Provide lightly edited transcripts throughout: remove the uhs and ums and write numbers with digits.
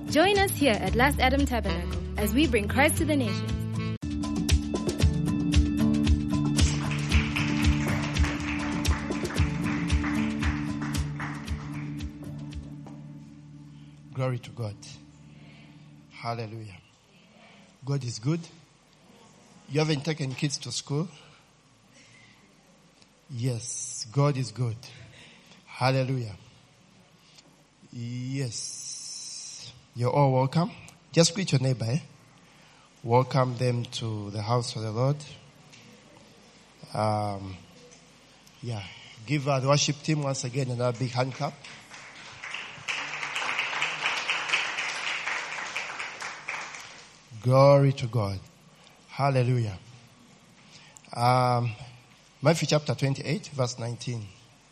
Join us here at Last Adam Tabernacle as we bring Christ to the nations. Glory to God. Hallelujah. God is good. You haven't taken kids to school? Yes, God is good. Hallelujah. Yes. You're all welcome. Just greet your neighbor. Welcome them to the house of the Lord. Give the worship team once again another big hand clap. Glory to God. Hallelujah. Matthew chapter 28, verse 19.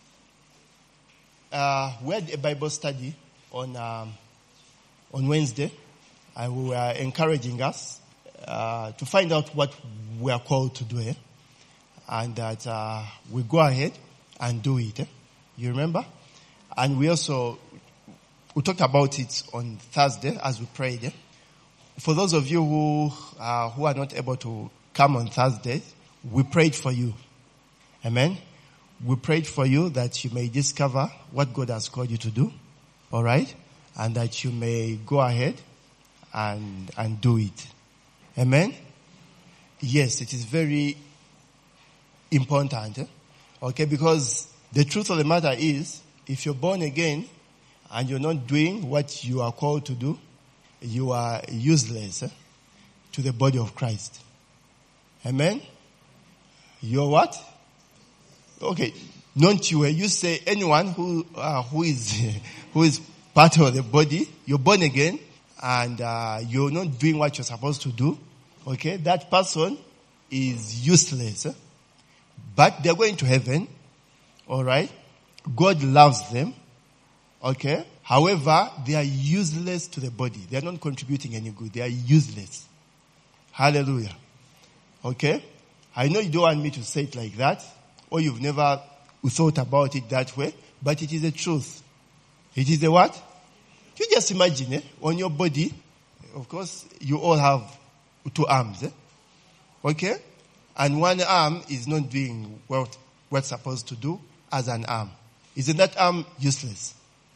We had a Bible study on Wednesday, and we were encouraging us to find out what we are called to do, and that we go ahead and do it. You remember? And we talked about it on Thursday as we prayed. For those of you who are not able to come on Thursday, we prayed for you. Amen. We prayed for you that you may discover what God has called you to do. All right? And that you may go ahead and do it. Amen. Yes, it is very important. Okay, because the truth of the matter is, if you're born again and you're not doing what you are called to do, you are useless to the body of Christ. Amen? You're what? Okay. Don't you? You say anyone who is part of the body, you're born again, and you're not doing what you're supposed to do. Okay? That person is useless. But they're going to heaven. Alright? God loves them. Okay? However, they are useless to the body. They are not contributing any good. They are useless. Hallelujah. Okay? I know you don't want me to say it like that, or you've never thought about it that way, but it is the truth. It is the what? You just imagine, on your body, of course, you all have 2 arms. Okay? And one arm is not doing what it's supposed to do as an arm. Isn't that arm useless?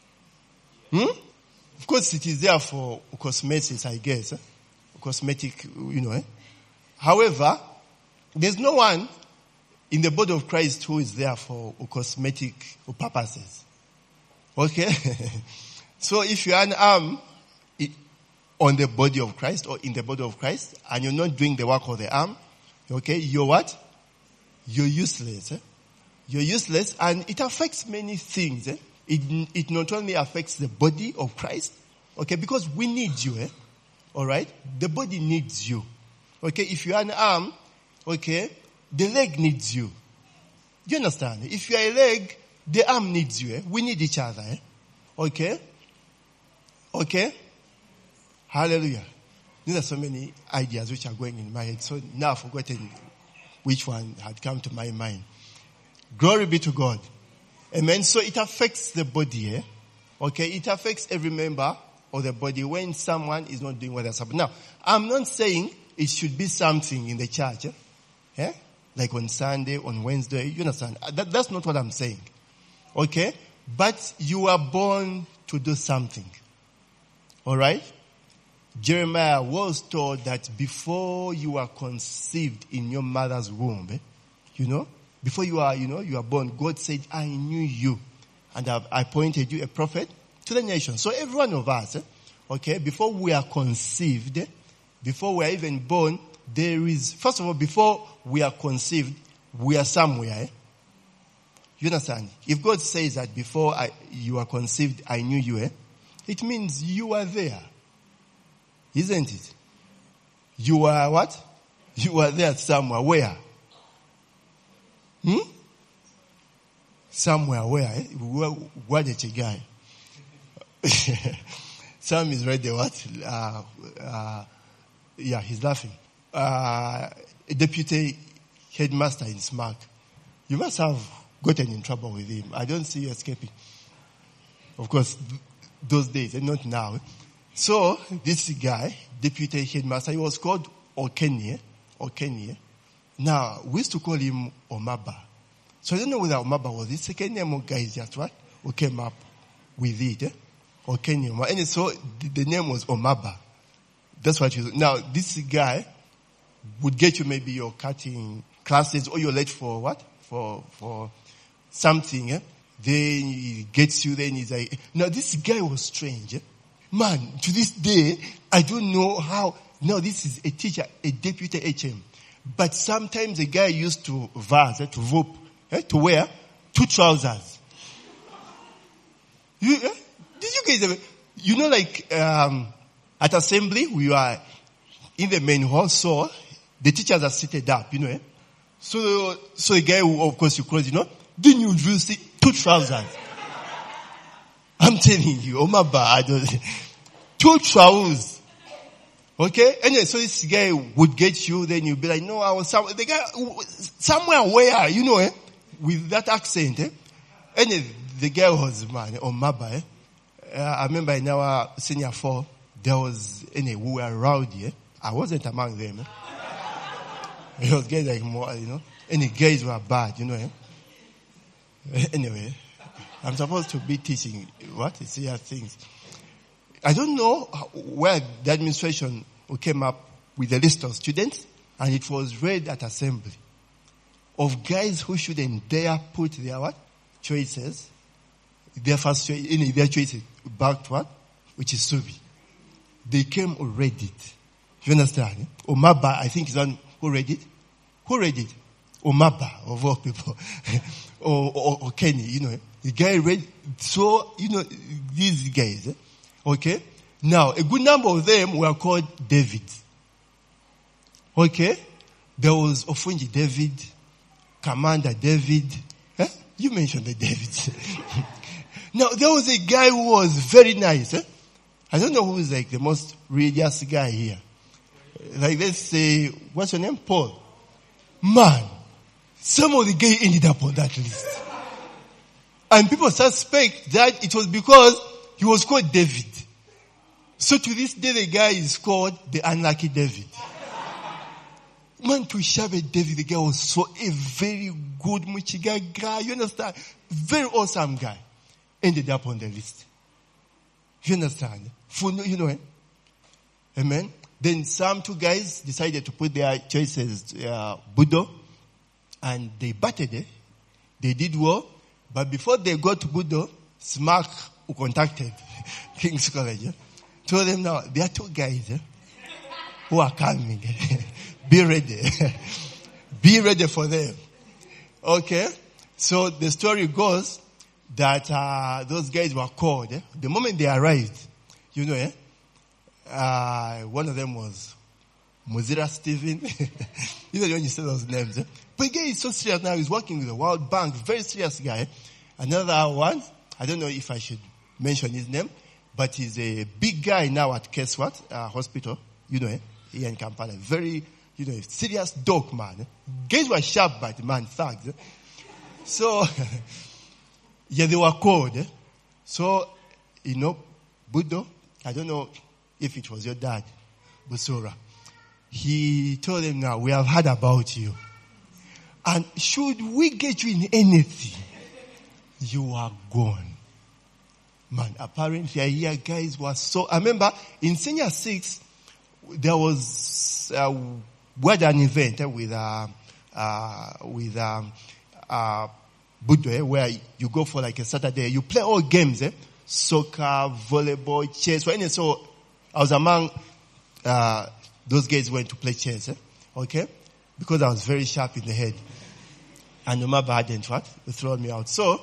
Of course, it is there for cosmetics, I guess. Cosmetic, However, there's no one in the body of Christ who is there for cosmetic purposes. Okay? So if you are an arm on the body of Christ or in the body of Christ and you're not doing the work of the arm, okay, you're what? You're useless. You're useless, and it affects many things. It not only affects the body of Christ, okay, because we need you, alright? The body needs you. Okay, if you are an arm, okay, the leg needs you. Do you understand? If you are a leg, the arm needs you, We need each other, Okay? Okay? Hallelujah. There are so many ideas which are going in my head, so now I've forgotten which one had come to my mind. Glory be to God. Amen. So it affects the body, Okay, it affects every member of the body when someone is not doing what they're supposed to. Now, I'm not saying it should be something in the church, like on Sunday, on Wednesday, you understand? That's not what I'm saying. Okay? But you are born to do something. Alright? Jeremiah was told that before you are conceived in your mother's womb, before you are born, God said, I knew you. And I appointed you a prophet to the nation. So every one of us, okay, before we are conceived, before we are even born, first of all, before we are conceived, we are somewhere. You understand? If God says that before you are conceived, I knew you, it means you are there. Isn't it? You are what? You are there somewhere. Where? Somewhere where? Where did you go? Sam is ready. What? He's laughing. A deputy headmaster in SMAC. You must have gotten in trouble with him. I don't see you escaping. Of course, those days, and not now. So this guy, deputy headmaster, he was called Okenye. Now, we used to call him Omaba. So I don't know whether Omaba was his second name or guys just what? Who came up with it. Okenye. And so the name was Omaba. That's what you do. Now, this guy would get you maybe your cutting classes or you're late for what? For something. Then he gets you, then he's like, now this guy was strange. Man, to this day, I don't know how. Now this is a teacher, a deputy HM. But sometimes the guy used to to wear 2 trousers. Did you guys ever, like, at assembly, we are in the main hall, so the teachers are seated up, So the guy who, of course, you cross, then you will see 2 trousers. I'm telling you, oh my bad. 2 trousers. Okay? Anyway, so this guy would get you, then you'll be like, no, I was the guy, somewhere where, with that accent, Anyway, the guy was, man, on Maba, I remember in our senior 4, there was, we were rowdy, I wasn't among them, It was guys like more, Any guys were bad, Anyway, I'm supposed to be teaching serious things. I don't know where the administration came up with a list of students, and it was read at assembly of guys who shouldn't dare put their choices, their first choice, their choices back to which is Subi. They came or read it. You understand? Omaba, I think is one who read it. Who read it? Omaba, of all people. or Kenny, The guy read, so, these guys, okay? Now, a good number of them were called David. Okay? There was Ofunji David, Commander David. You mentioned the David. Now, there was a guy who was very nice. I don't know who is like the most religious guy here. Like, let's say, what's your name? Paul. Man, some of the guys ended up on that list. And people suspect that it was because he was called David. So to this day, the guy is called the unlucky David. Man, to Shabe David, the guy was so a very good Muchiga guy. You understand? Very awesome guy. Ended up on the list. You understand? Amen. Then some 2 guys decided to put their choices, Budo, and they batted it. They did well. But before they got to Budo, Smack, who contacted King's College, told them now, there are 2 guys who are coming. Be ready. Be ready for them. Okay? So the story goes that those guys were called. The moment they arrived, one of them was Mozilla Steven. When you say those names. But the guy is so serious now. He's working with the World Bank. Very serious guy. Another one, I don't know if I should mention his name, but he's a big guy now at Keswat Hospital. Here in Kampala. Very, serious dog man. Guys were sharp, but man, thugs. So, they were called. So, Budo, I don't know if it was your dad, Busura. He told them now, we have heard about you. And should we get you in anything, you are gone. Man, apparently I hear guys were so, I remember in senior 6, there was, we had an event with Budo, where you go for like a Saturday, you play all games, soccer, volleyball, chess. So I was among those guys who went to play chess, okay? Because I was very sharp in the head. And Omaba hadn't thrown me out. So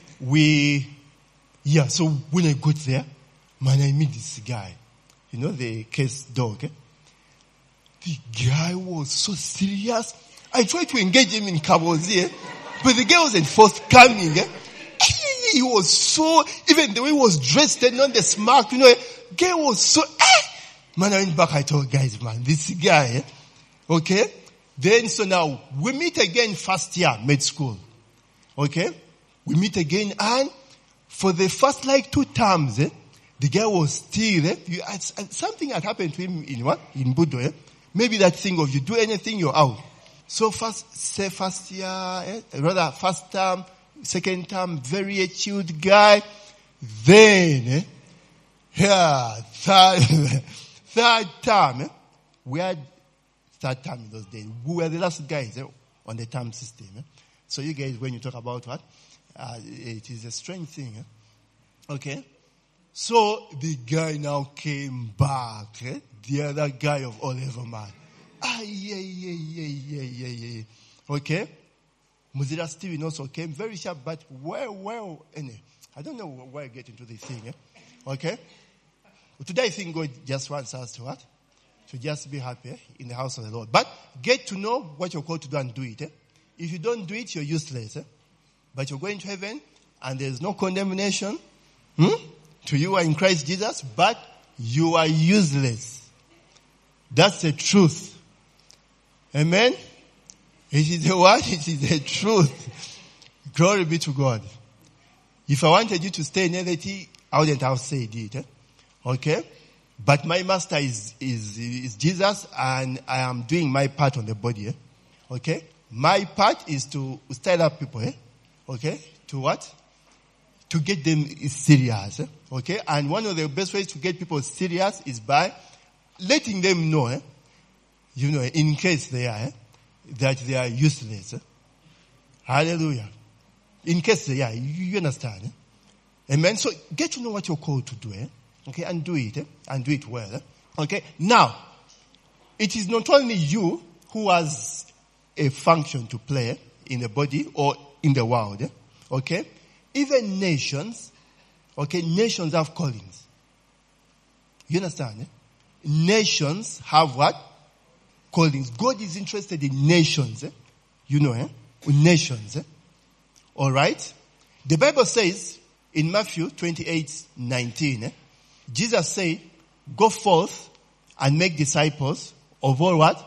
so when I got there, man, I meet this guy. The case dog. The guy was so serious. I tried to engage him in Kabozi, but the guy wasn't forthcoming. He was so, even the way he was dressed and on the smack, guy was so, Man, I went back, I told guys, man, this guy, okay? Then, so now, we meet again first year, med school. Okay? We meet again, and for the first 2 terms, The guy was still, something had happened to him in what? In Budo, Maybe that thing of you do anything, you're out. So first term, second term, very chilled guy. Then, third term, we had third term in those days. We were the last guys on the term system. So you guys, when you talk about what? It is a strange thing. Okay? So the guy now came back. The other guy of Oliver man. Okay? Muzira Steven also came very sharp, but well. I don't know why I get into this thing. Okay? Today I think God just wants us to what? To just be happy in the house of the Lord. But get to know what you're called to do and do it. If you don't do it, you're useless. But you're going to heaven and there's no condemnation to you are in Christ Jesus, but you are useless. That's the truth. Amen? It is the word, it is the truth. Glory be to God. If I wanted you to stay in reality, I wouldn't have said it. Okay? But my master is Jesus, and I am doing my part on the body. Okay? My part is to stir up people. Okay? To what? To get them serious. Okay? And one of the best ways to get people serious is by letting them know, in case they are, that they are useless. Hallelujah. In case they are, you understand? Amen? So get to know what you're called to do. Okay? And do it. And do it well. Okay? Now, it is not only you who has a function to play in the body or in the world. Okay? Even nations, nations have callings. You understand? Nations have what? Callings. God is interested in nations. Nations. Alright? The Bible says in Matthew 28:19, Jesus said, go forth and make disciples of all what?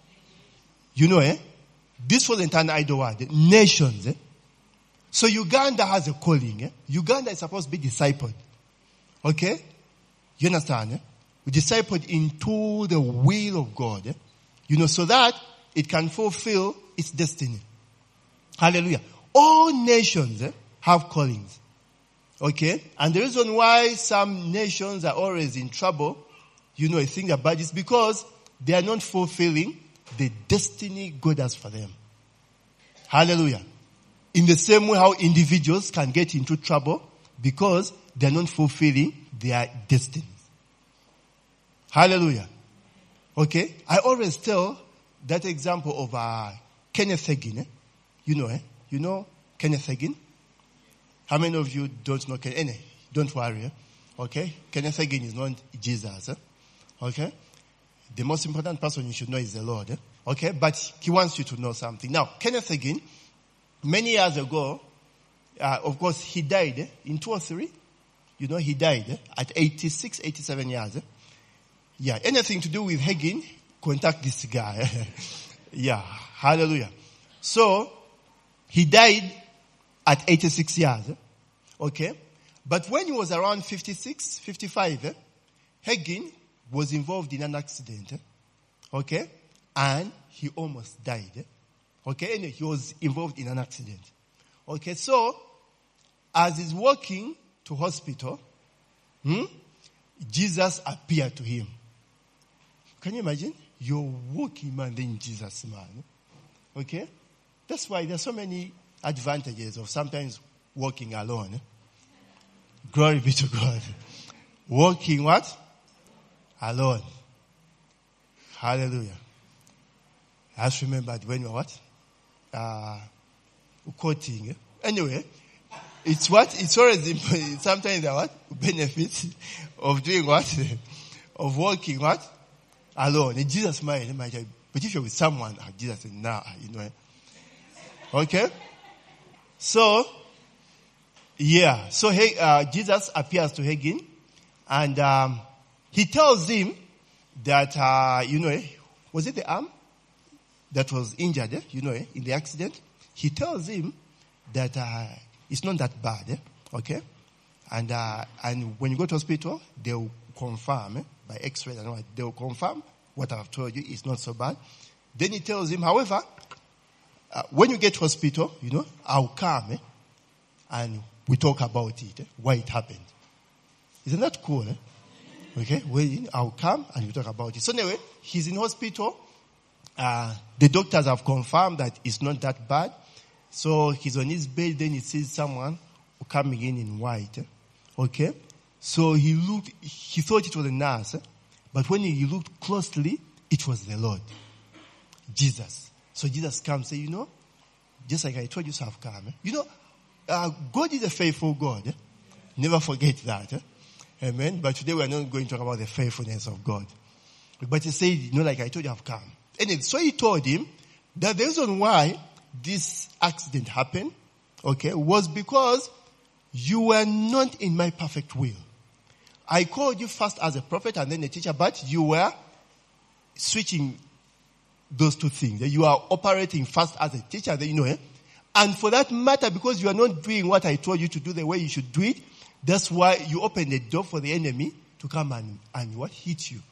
This wasn't an idle word. Nations. So Uganda has a calling. Uganda is supposed to be discipled. Okay? You understand? Discipled into the will of God. So that it can fulfill its destiny. Hallelujah. All nations have callings. Okay? And the reason why some nations are always in trouble, I think about this, because they are not fulfilling the destiny God has for them. Hallelujah. In the same way how individuals can get into trouble because they are not fulfilling their destinies. Hallelujah. Okay? I always tell that example of Kenneth Hagin. You know Kenneth Hagin? How many of you don't know Kenneth? Don't worry. Okay? Kenneth Hagin is not Jesus. Okay? The most important person you should know is the Lord. Okay? But he wants you to know something. Now, Kenneth Hagin, many years ago, of course, he died in 2 or 3. He died at 86, 87 years. Yeah, anything to do with Hagin, contact this guy. Yeah, hallelujah. So, he died at 86 years. Okay? But when he was around 56, 55, Hagin was involved in an accident. Okay? And he almost died. Okay? And he was involved in an accident. Okay? So, as he's walking to hospital, Jesus appeared to him. Can you imagine? You're walking, man, then Jesus, man. Okay? That's why there's so many advantages of sometimes walking alone. Glory be to God. Walking what? Alone. Hallelujah. I just remembered when we were what? Quoting. Anyway, it's what? It's always sometimes there are what? Benefits of doing what? Of walking what? Alone. And Jesus might, but if you're with someone, Jesus said, nah, Okay? So, yeah. So, Jesus appears to Hagin, and he tells him that, was it the arm that was injured, in the accident? He tells him that it's not that bad, okay? And when you go to hospital, they'll confirm by X-ray and all that. They'll confirm what I've told you is not so bad. Then he tells him, however, when you get to hospital, I'll come and we talk about it, why it happened. Isn't that cool? Okay, well, I'll come and we talk about it. So anyway, he's in hospital. The doctors have confirmed that it's not that bad. So he's on his bed, then he sees someone coming in white. Okay? So he thought it was a nurse. But when he looked closely, it was the Lord. Jesus. So Jesus comes and say, just like I told you, so I've come. God is a faithful God. Never forget that. Amen. But today we are not going to talk about the faithfulness of God. But he said, like I told you, I've come. And so he told him that the reason why this accident happened, was because you were not in my perfect will. I called you first as a prophet and then a teacher, but you were switching those two things. You are operating first as a teacher, then and for that matter, because you are not doing what I told you to do the way you should do it, that's why you open the door for the enemy to come and what? Hit you.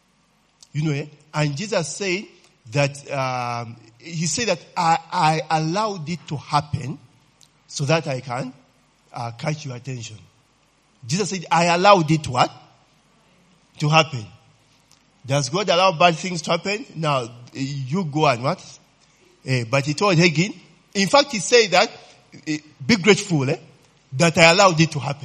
And Jesus said that, he said that I allowed it to happen so that I can catch your attention. Jesus said, I allowed it what? To happen. Does God allow bad things to happen? Now, you go and what? But he told Hagin, in fact, he said that, be grateful that I allowed it to happen.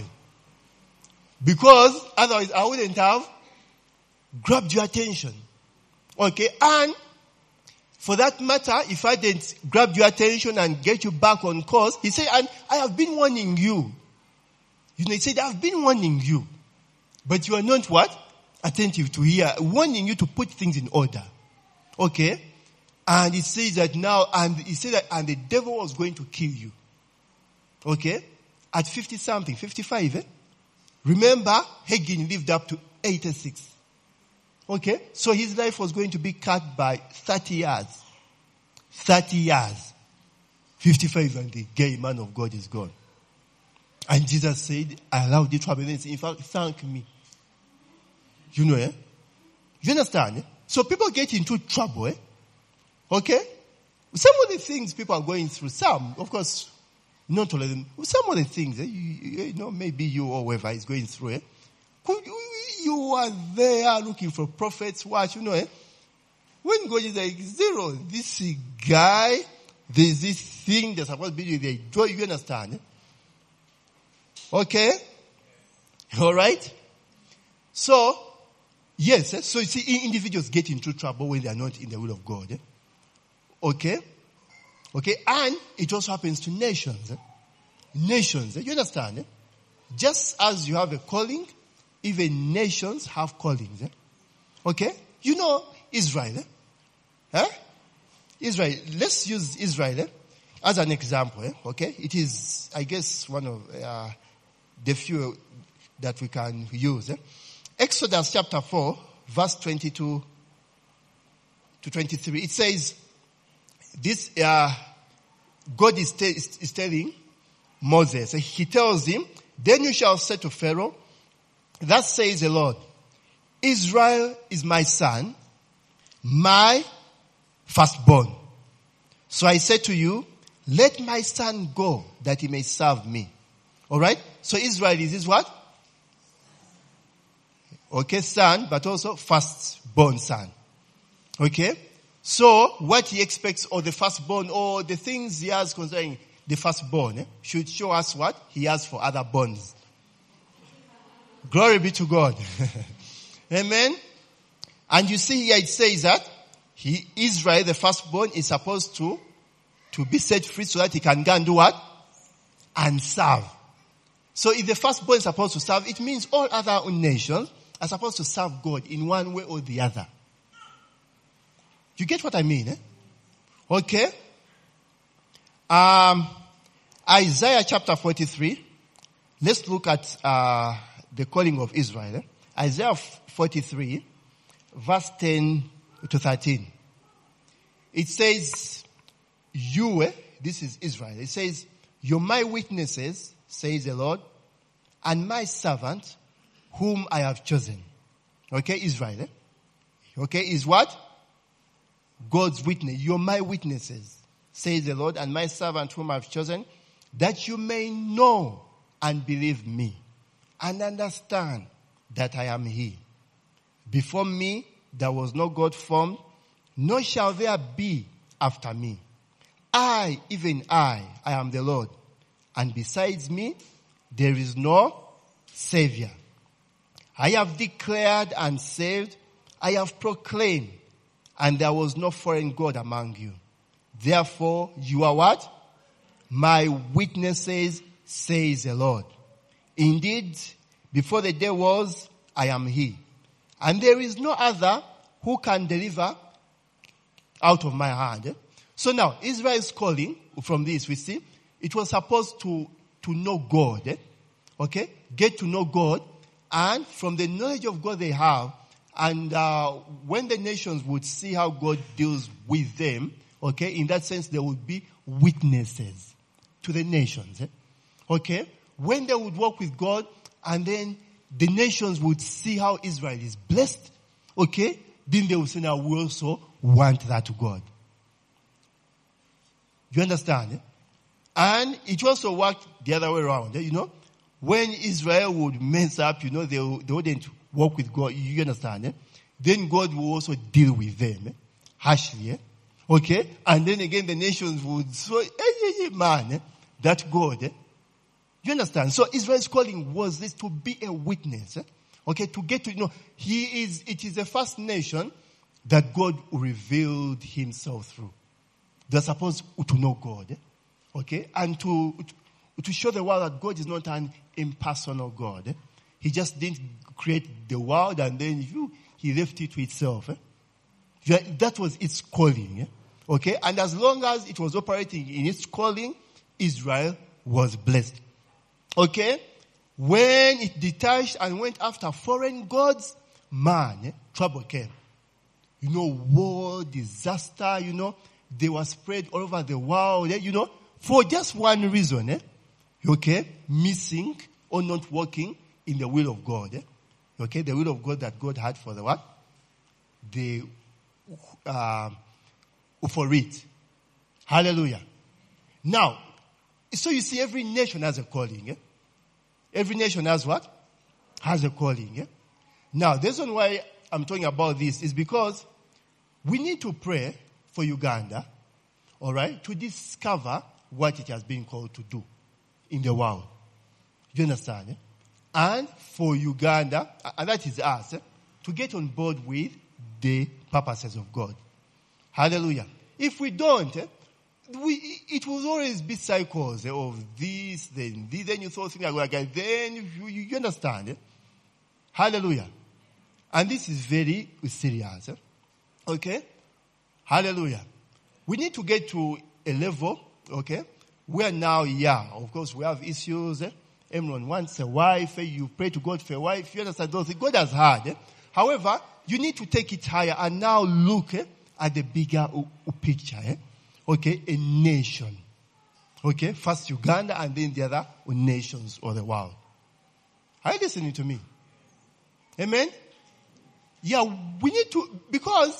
Because otherwise I wouldn't have grabbed your attention. Okay, and for that matter, if I didn't grab your attention and get you back on course, he said, and I have been warning you. He said, I've been warning you. But you are not what? Attentive to hear. Warning you to put things in order. Okay? And he says that now, and he said that, and the devil was going to kill you. Okay? At 50 something, 55, Remember, Hagin lived up to 86. Okay? So his life was going to be cut by 30 years. 30 years. 55 and the gay man of God is gone. And Jesus said, I allowed it to happen. In fact, thank me. You understand? So people get into trouble. Okay? Some of the things people are going through, some, of course, not all of them. Some of the things, maybe you or whoever is going through, you are there looking for prophets, what, when God is like, zero, this guy, there's this thing that's supposed to be the joy, you understand? Okay? Alright? So, yes, so you see, individuals get into trouble when they are not in the will of God. Okay? Okay, and it also happens to nations. Nations, you understand? Just as you have a calling, even nations have callings. Okay? Israel. Israel. Let's use Israel as an example. Okay? It is, I guess, one of the few that we can use. Exodus chapter 4, verse 22 to 23. It says, this, God is telling Moses, he tells him, then you shall say to Pharaoh, thus says the Lord, Israel is my son, my firstborn. So I said to you, let my son go that he may serve me. Alright? So Israel is his what? Okay, son, but also firstborn son. Okay? So, what he expects of the firstborn, or the things he has concerning the firstborn, should show us what he has for other borns. Glory be to God. Amen. And you see here it says that Israel, the firstborn, is supposed to be set free so that he can go and do what? And serve. So if the firstborn is supposed to serve, it means all other nations are supposed to serve God in one way or the other. You get what I mean? Okay. Isaiah chapter 43. Let's look at the calling of Israel. Isaiah 43, verse 10 to 13. It says, this is Israel. It says, you're my witnesses, says the Lord, and my servant whom I have chosen. Okay, Israel. Okay, is what? God's witness. You're my witnesses, says the Lord, and my servant whom I have chosen, that you may know and believe me and understand that I am he. Before me there was no God formed, nor shall there be after me. I, even I am the Lord, and besides me there is no Savior. I have declared and saved, I have proclaimed, and there was no foreign God among you. Therefore you are what? My witnesses, says the Lord. Indeed, before the day was, I am he. And there is no other who can deliver out of my hand. So now, Israel's calling from this, we see, it was supposed to know God. Okay? Get to know God. And from the knowledge of God they have, and when the nations would see how God deals with them, okay, in that sense, they would be witnesses to the nations. Okay? When they would walk with God, and then the nations would see how Israel is blessed, okay, then they would say, now we also want that to God. You understand? And it also worked the other way around. You know, when Israel would mess up, you know, they wouldn't walk with God. You understand? Then God will also deal with them harshly. Okay? And then again, the nations would say, hey, man, that God. You understand? So Israel's calling was this, to be a witness. Okay? To get to know. It is the first nation that God revealed himself through. They're supposed to know God. Okay? And to show the world that God is not an impersonal God. He just didn't create the world and then he left it to itself. That was its calling. Okay? And as long as it was operating in its calling, Israel was blessed. Okay? When it detached and went after foreign gods, man, trouble came. You know, war, disaster, you know, they were spread all over the world, you know, for just one reason, okay? Missing or not working in the will of God, okay? The will of God that God had for the what? For it. Hallelujah. Now, so you see, every nation has a calling, Every nation has what? Has a calling, Now, the reason why I'm talking about this is because we need to pray for Uganda, all right, to discover what it has been called to do in the world. You understand? And for Uganda, and that is us, to get on board with the purposes of God. Hallelujah. If we don't, it will always be cycles of this, then this, then you throw things like that, then you understand. Hallelujah. And this is very serious. Okay? Hallelujah. We need to get to a level, okay, where now, of course, we have issues. Everyone wants a wife. You pray to God for a wife. You understand those things. God has heard. However, you need to take it higher and now look at the bigger picture. Okay, a nation. Okay, first Uganda and then the other nations of the world. Are you listening to me? Amen? Yeah, we need to, because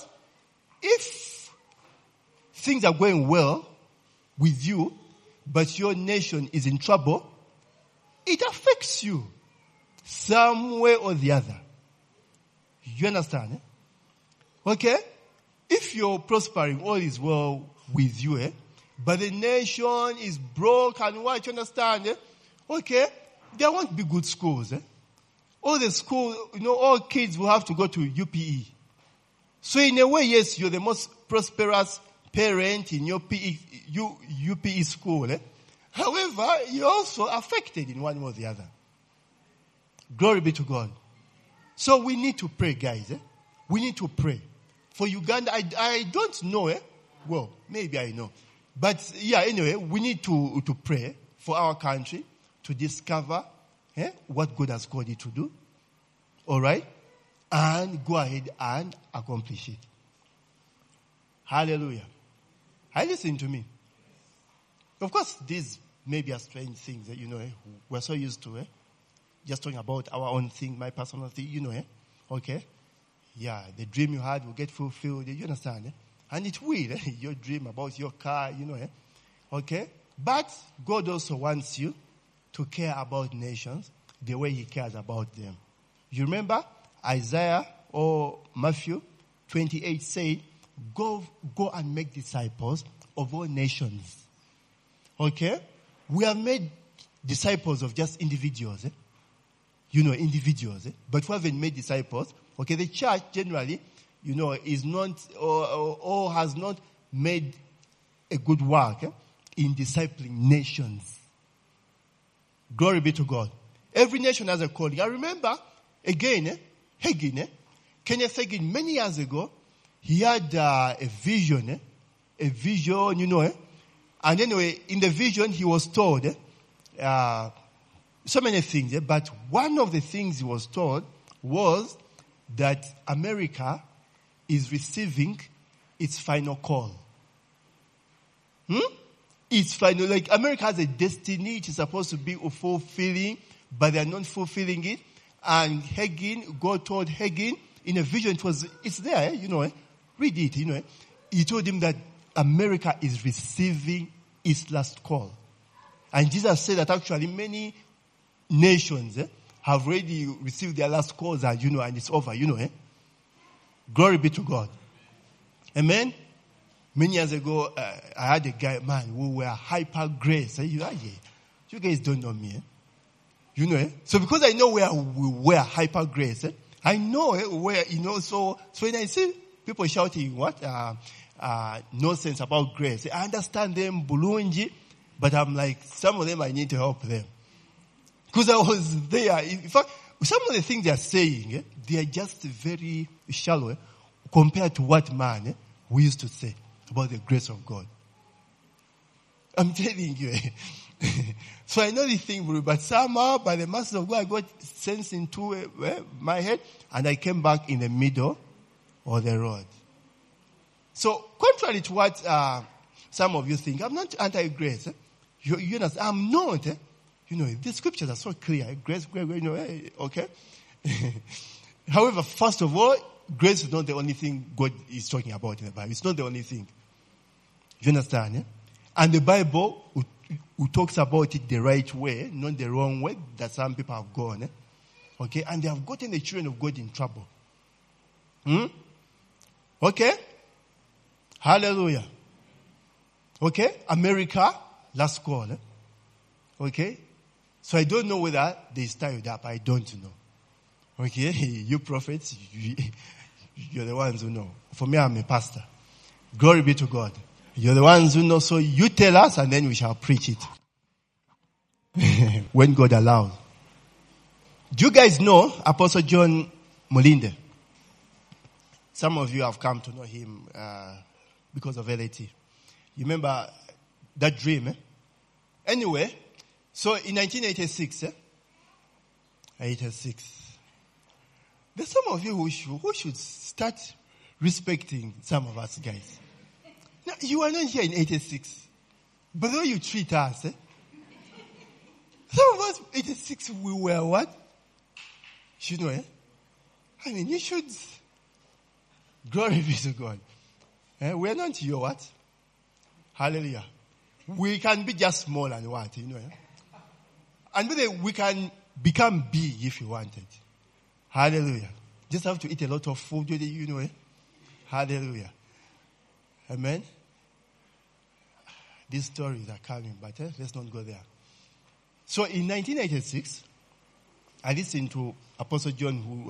if things are going well with you, but your nation is in trouble, it affects you some way or the other. You understand? Okay? If you're prospering, all is well with you, but the nation is broke and what, you understand? Okay? There won't be good schools. All the school, you know, all kids will have to go to UPE. So in a way, yes, you're the most prosperous parent in your UPE school. However, you're also affected in one way or the other. Glory be to God. So we need to pray, guys. We need to pray. For Uganda, I don't know. Well, maybe I know. But yeah, anyway, we need to pray for our country to discover what God has called it to do. All right? And go ahead and accomplish it. Hallelujah. Are you listening to me? Of course, these maybe are strange things that, we're so used to. just talking about our own thing, my personal thing, Okay? Yeah, the dream you had will get fulfilled. You understand? And it will. Your dream about your car, Okay? But God also wants you to care about nations the way he cares about them. You remember Isaiah or Matthew 28 said, go and make disciples of all nations. Okay? We have made disciples of just individuals. Individuals. But we haven't made disciples. Okay, the church generally, is not or has not made a good work in discipling nations. Glory be to God. Every nation has a calling. I remember, again, Hagin, Kenneth Hagin, many years ago, he had a vision, and anyway, in the vision, he was told so many things, but one of the things he was told was that America is receiving its final call. It's final, like America has a destiny it is supposed to be fulfilling, but they are not fulfilling it. And Hagin, God told Hagin in a vision, it's there, read it, He told him that America is receiving its last call. And Jesus said that actually many nations have already received their last calls, and and it's over, Glory be to God. Amen. Many years ago, I had a guy, man, who were hyper grace. You guys don't know me. So because I know where we were hyper grace, I know where, so when I see people shouting, what, nonsense about grace, I understand them, bulungi, but I'm like, some of them I need to help them. Because I was there. In fact, some of the things they are saying, they are just very shallow compared to what we used to say about the grace of God. I'm telling you. So I know the thing, but somehow by the mercy of God, I got sense into my head, and I came back in the middle of the road. So contrary to what some of you think, I'm not anti-grace. You understand? I'm not. The scriptures are so clear. Grace, okay? However, first of all, grace is not the only thing God is talking about in the Bible. It's not the only thing. You understand? And the Bible who talks about it the right way, not the wrong way that some people have gone. Okay? And they have gotten the children of God in trouble. Okay? Hallelujah. Okay? America, last call. Okay? So I don't know whether they stirred up. I don't know. Okay? You prophets, you're the ones who know. For me, I'm a pastor. Glory be to God. You're the ones who know, so you tell us and then we shall preach it. When God allows. Do you guys know Apostle John Mulinde? Some of you have come to know him because of LAT. You remember that dream? Anyway, so in 1986, 86, there's some of you who should start respecting some of us guys. Now, you are not here in 86. But the way you treat us, some of us, 86, we were what? I mean, you should. Glory be to God. We're not your what? Hallelujah. We can be just small and what, And we can become big if you wanted. Hallelujah. Just have to eat a lot of food, Hallelujah. Amen. These stories are coming, but let's not go there. So in 1986, I listened to Apostle John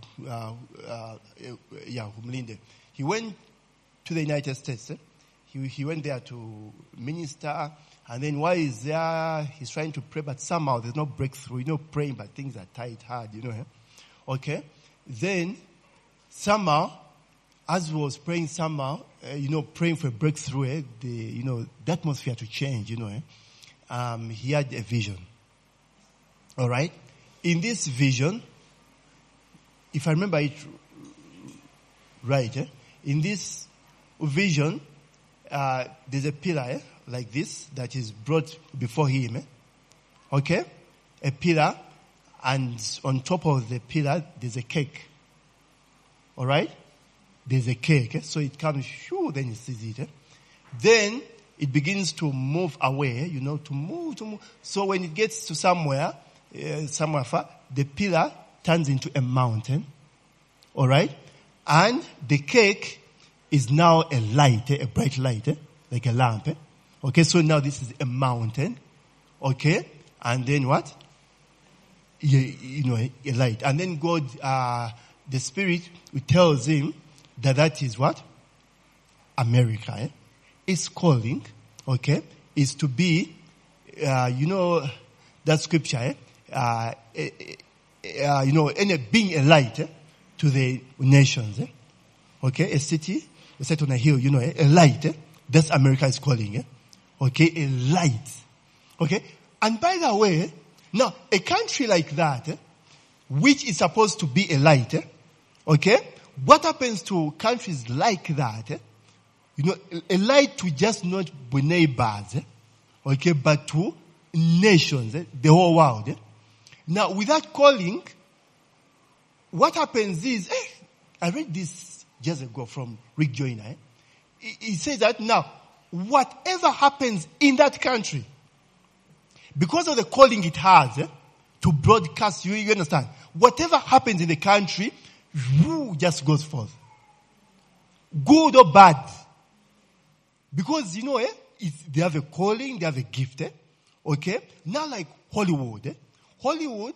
Mulinde. He went to the United States. He went there to minister, and then while he's there, he's trying to pray, but somehow there's no breakthrough. Praying, but things are tight, hard, Okay? Then, somehow, as he was praying praying for a breakthrough, the atmosphere to change, he had a vision. All right? In this vision, if I remember it right, in this vision, there's a pillar like this that is brought before him. Okay? A pillar, And on top of the pillar, there's a cake. Alright? There's a cake. So it comes, then it sees it. Then it begins to move away, to move. So when it gets to somewhere far, the pillar turns into a mountain. Alright? And the cake is now a light, a bright light, like a lamp. Okay, so now this is a mountain. Okay? And then what? A light. And then God, the Spirit, tells him that is what? America, is calling, okay, is to be, that scripture, being a light to the nations, okay, a city set on a hill, a light, that's America is calling, okay, a light, okay. And by the way, now a country like that, which is supposed to be a light, okay, what happens to countries like that? A light to just not be neighbors, okay, but to nations, the whole world. Now, with that calling, what happens is, I read this just ago from Rick Joyner. He says that now, whatever happens in that country, because of the calling it has to broadcast, you understand, whatever happens in the country, just goes forth. Good or bad. Because, they have a calling, they have a gift, okay? Not like Hollywood, Hollywood,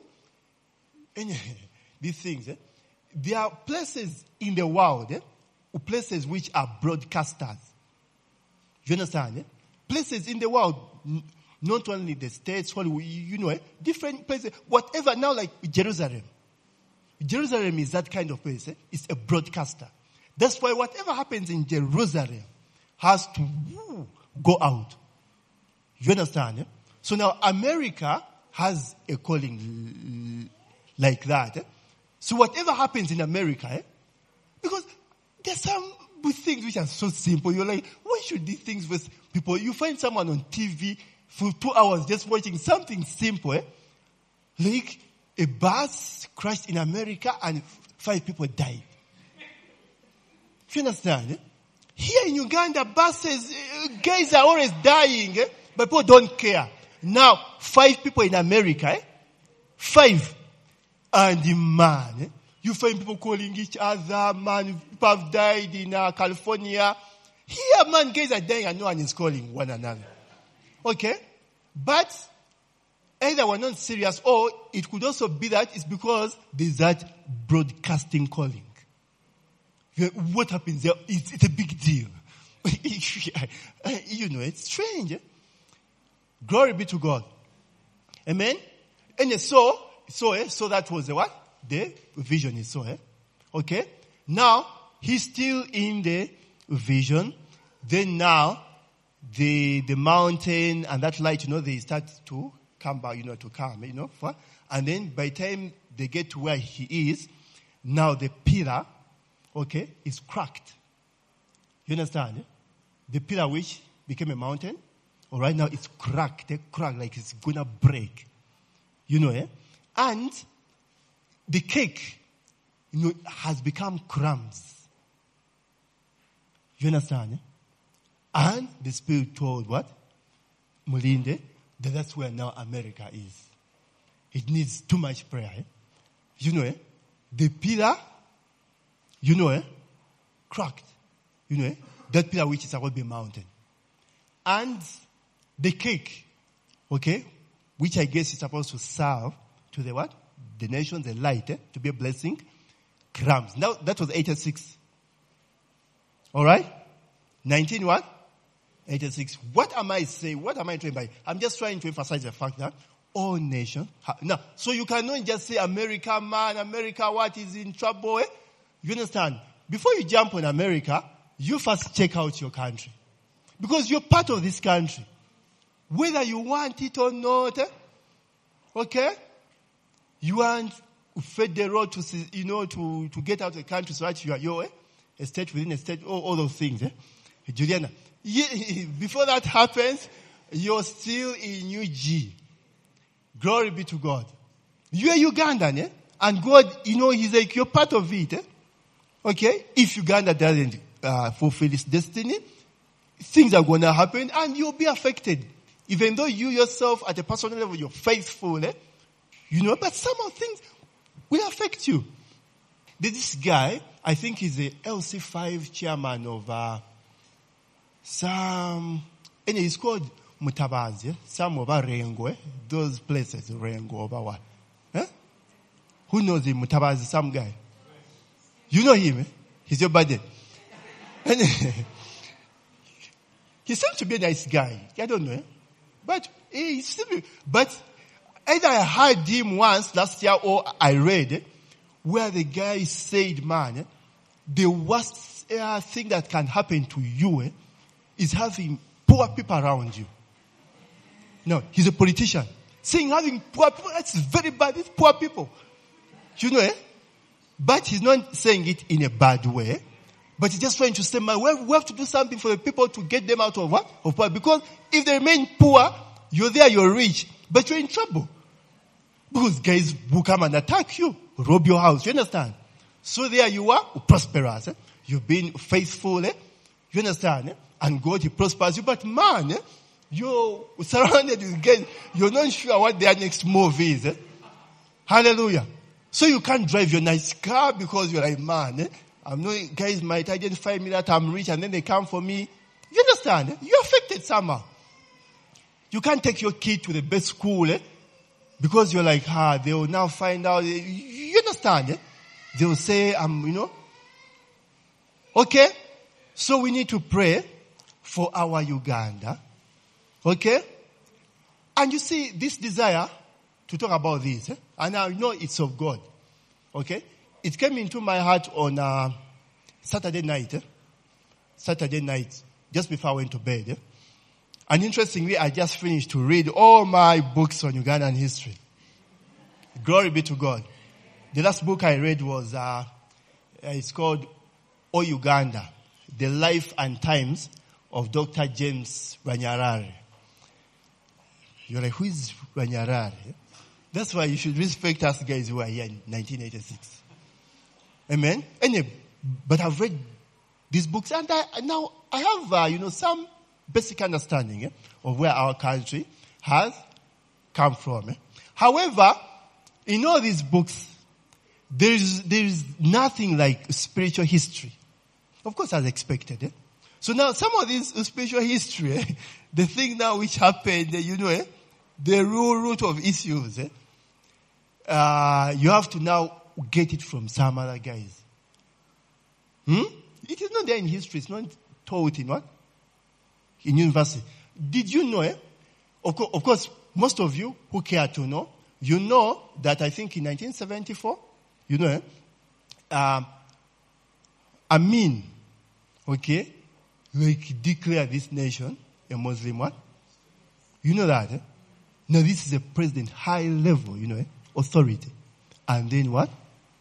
these things, there are places in the world, places which are broadcasters. You understand? Places in the world, not only the States, Hollywood, different places, whatever, now like Jerusalem. Jerusalem is that kind of place, it's a broadcaster. That's why whatever happens in Jerusalem has to go out. You understand? So now America has a calling like that. So whatever happens in America, because there's some things which are so simple. You're like, why should these things with people? You find someone on TV for 2 hours just watching something simple, like a bus crashed in America and 5 people died. You understand? Here in Uganda, buses, guys are always dying, but people don't care. Now, 5 people in America, 5. And man, you find people calling each other, man, people have died in California. Here, man, guys are dying and no one is calling one another. Okay? But, either we're not serious or it could also be that it's because there's that broadcasting calling. What happens there? It's a big deal. It's strange. Glory be to God. Amen? And so that was the what? The vision he saw. Okay? Now, he's still in the vision. Then now, the mountain and that light, they start to come back, to come, and then by the time they get to where he is, now the pillar, okay, is cracked. You understand? The pillar which became a mountain, all right, now it's cracked like it's gonna break. And the cake, has become crumbs. You understand? And the Spirit told what? Mulinde, that's where now America is. It needs too much prayer. The pillar, cracked. That pillar which is about to be a mountain. And the cake, okay, which I guess is supposed to serve to the what? The nation, the light, to be a blessing, crumbs. Now, that was 86. All right? 19 what? 86. What am I saying? What am I trying by? I'm just trying to emphasize the fact that all nations. Now, so you cannot just say America, man, America, what is in trouble? You understand? Before you jump on America, you first check out your country. Because you're part of this country. Whether you want it or not, okay? You want federal to, to get out of the country so that you are a state within a state, all those things, Juliana, before that happens, you're still in UG. Glory be to God. You are Ugandan, eh? And God, He's like, you're part of it, eh? Okay? If Uganda doesn't fulfill its destiny, things are going to happen and you'll be affected. Even though you yourself, at a personal level, you're faithful, eh? But some of things will affect you. There's this guy, I think he's the LC5 chairman of he's called Mutabazi, some of Rengo, those places, Rengo, over what? Eh? Who knows him? Mutabazi, some guy. You know him, eh? He's your buddy. He seems to be a nice guy. I don't know, eh? But either I heard him once last year or I read where the guy said, man, the worst thing that can happen to you is having poor people around you. No, he's a politician. Saying having poor people, that's very bad. It's poor people. But he's not saying it in a bad way. But he's just trying to say, man, we have to do something for the people to get them out of what? Of poor. Because if they remain poor, you're there, you're rich, but you're in trouble. Because guys will come and attack you, rob your house, you understand? So there you are, prosperous. Eh? You've been faithful, eh? You understand? Eh? And God, He prospers you. But man, you're surrounded with guys, you're not sure what their next move is. Eh? Hallelujah. So you can't drive your nice car because you're like, man, guys might identify me that I'm rich and then they come for me. You understand? You're affected somehow. You can't take your kid to the best school, because you're like, they will now find out. You understand? They will say, Okay? So we need to pray for our Uganda. Okay? And you see, this desire to talk about this, and I know it's of God. Okay? It came into my heart on Saturday night. Saturday night, just before I went to bed. And interestingly, I just finished to read all my books on Ugandan history. Glory be to God. The last book I read was, it's called O Uganda, The Life and Times of Dr. James Ranyarare. You're like, who is Ranyarare? That's why you should respect us guys who are here in 1986. Amen? But I've read these books and now I have, some basic understanding of where our country has come from. However, in all these books, there is nothing like spiritual history. Of course, as expected. So now, some of this spiritual history, the thing now which happened, the root of issues, you have to now get it from some other guys. It is not there in history. It's not taught in what? In university. Did you know, Of course, most of you who care to know, you know that I think in 1974, Amin, declare this nation a Muslim one. You know that, Now this is a president, high level, authority. And then what?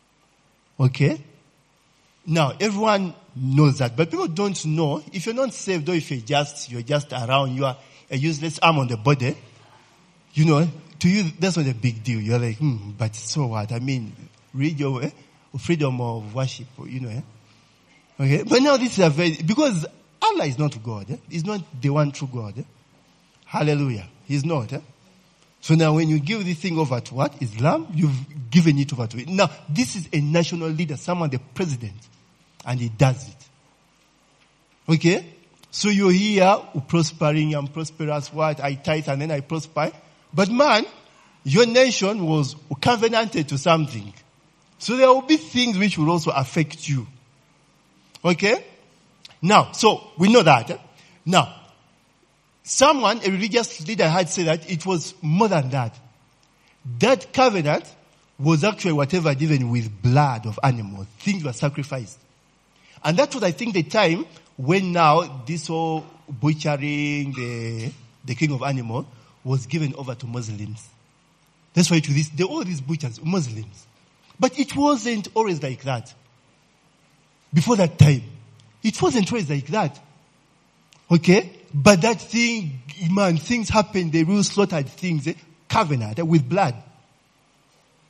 Now everyone knows that, but people don't know. If you're not saved, or if you're just around, you are a useless arm on the body. To you that's not a big deal. You're like, but so what? I mean, read your freedom of worship. Okay, but now this is because Allah is not God. He's not the one true God. Hallelujah. He's not. So now when you give this thing over to what? Islam, you've given it over to it. Now, this is a national leader, someone, the president, and he does it. Okay? So you're here, prospering, I'm prosperous, what? I tithe and then I prosper. But man, your nation was covenanted to something. So there will be things which will also affect you. Okay? Now, so we know that. Now, a religious leader had said that it was more than that. That covenant was actually whatever given with blood of animals. Things were sacrificed. And that was, I think, the time when now this whole butchering the king of animals was given over to Muslims. That's why all these butchers, Muslims. But it wasn't always like that. Before that time, it wasn't always like that. Okay? But that thing, man, things happened, they really slaughtered things, covenant with blood.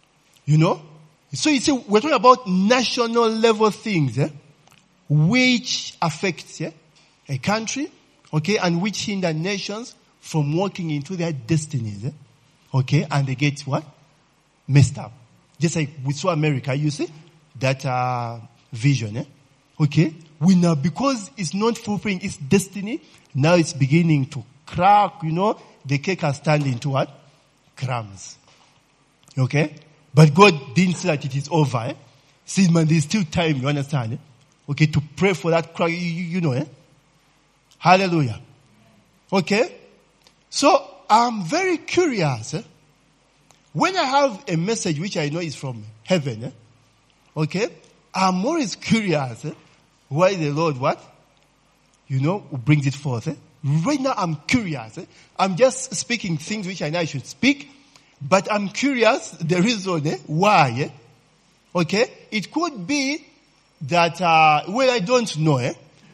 You know? So you see, we're talking about national level things, which affects a country, okay, and which hinder nations from walking into their destinies, okay, and they get what? Messed up. Just like we saw America, you see, that vision, okay? We now, because it's not fulfilling its destiny, now it's beginning to crack, you know, the cake has turned into what? Crumbs. Okay? But God didn't say that it is over. See, man, there's still time, you understand? Okay, to pray for that crack, you know, Hallelujah. Okay? So, I'm very curious. When I have a message which I know is from heaven, okay, I'm always curious why the Lord what? You know, brings it forth. Right now I'm curious. I'm just speaking things which I know I should speak, but I'm curious the reason why. Okay? It could be that, well, I don't know.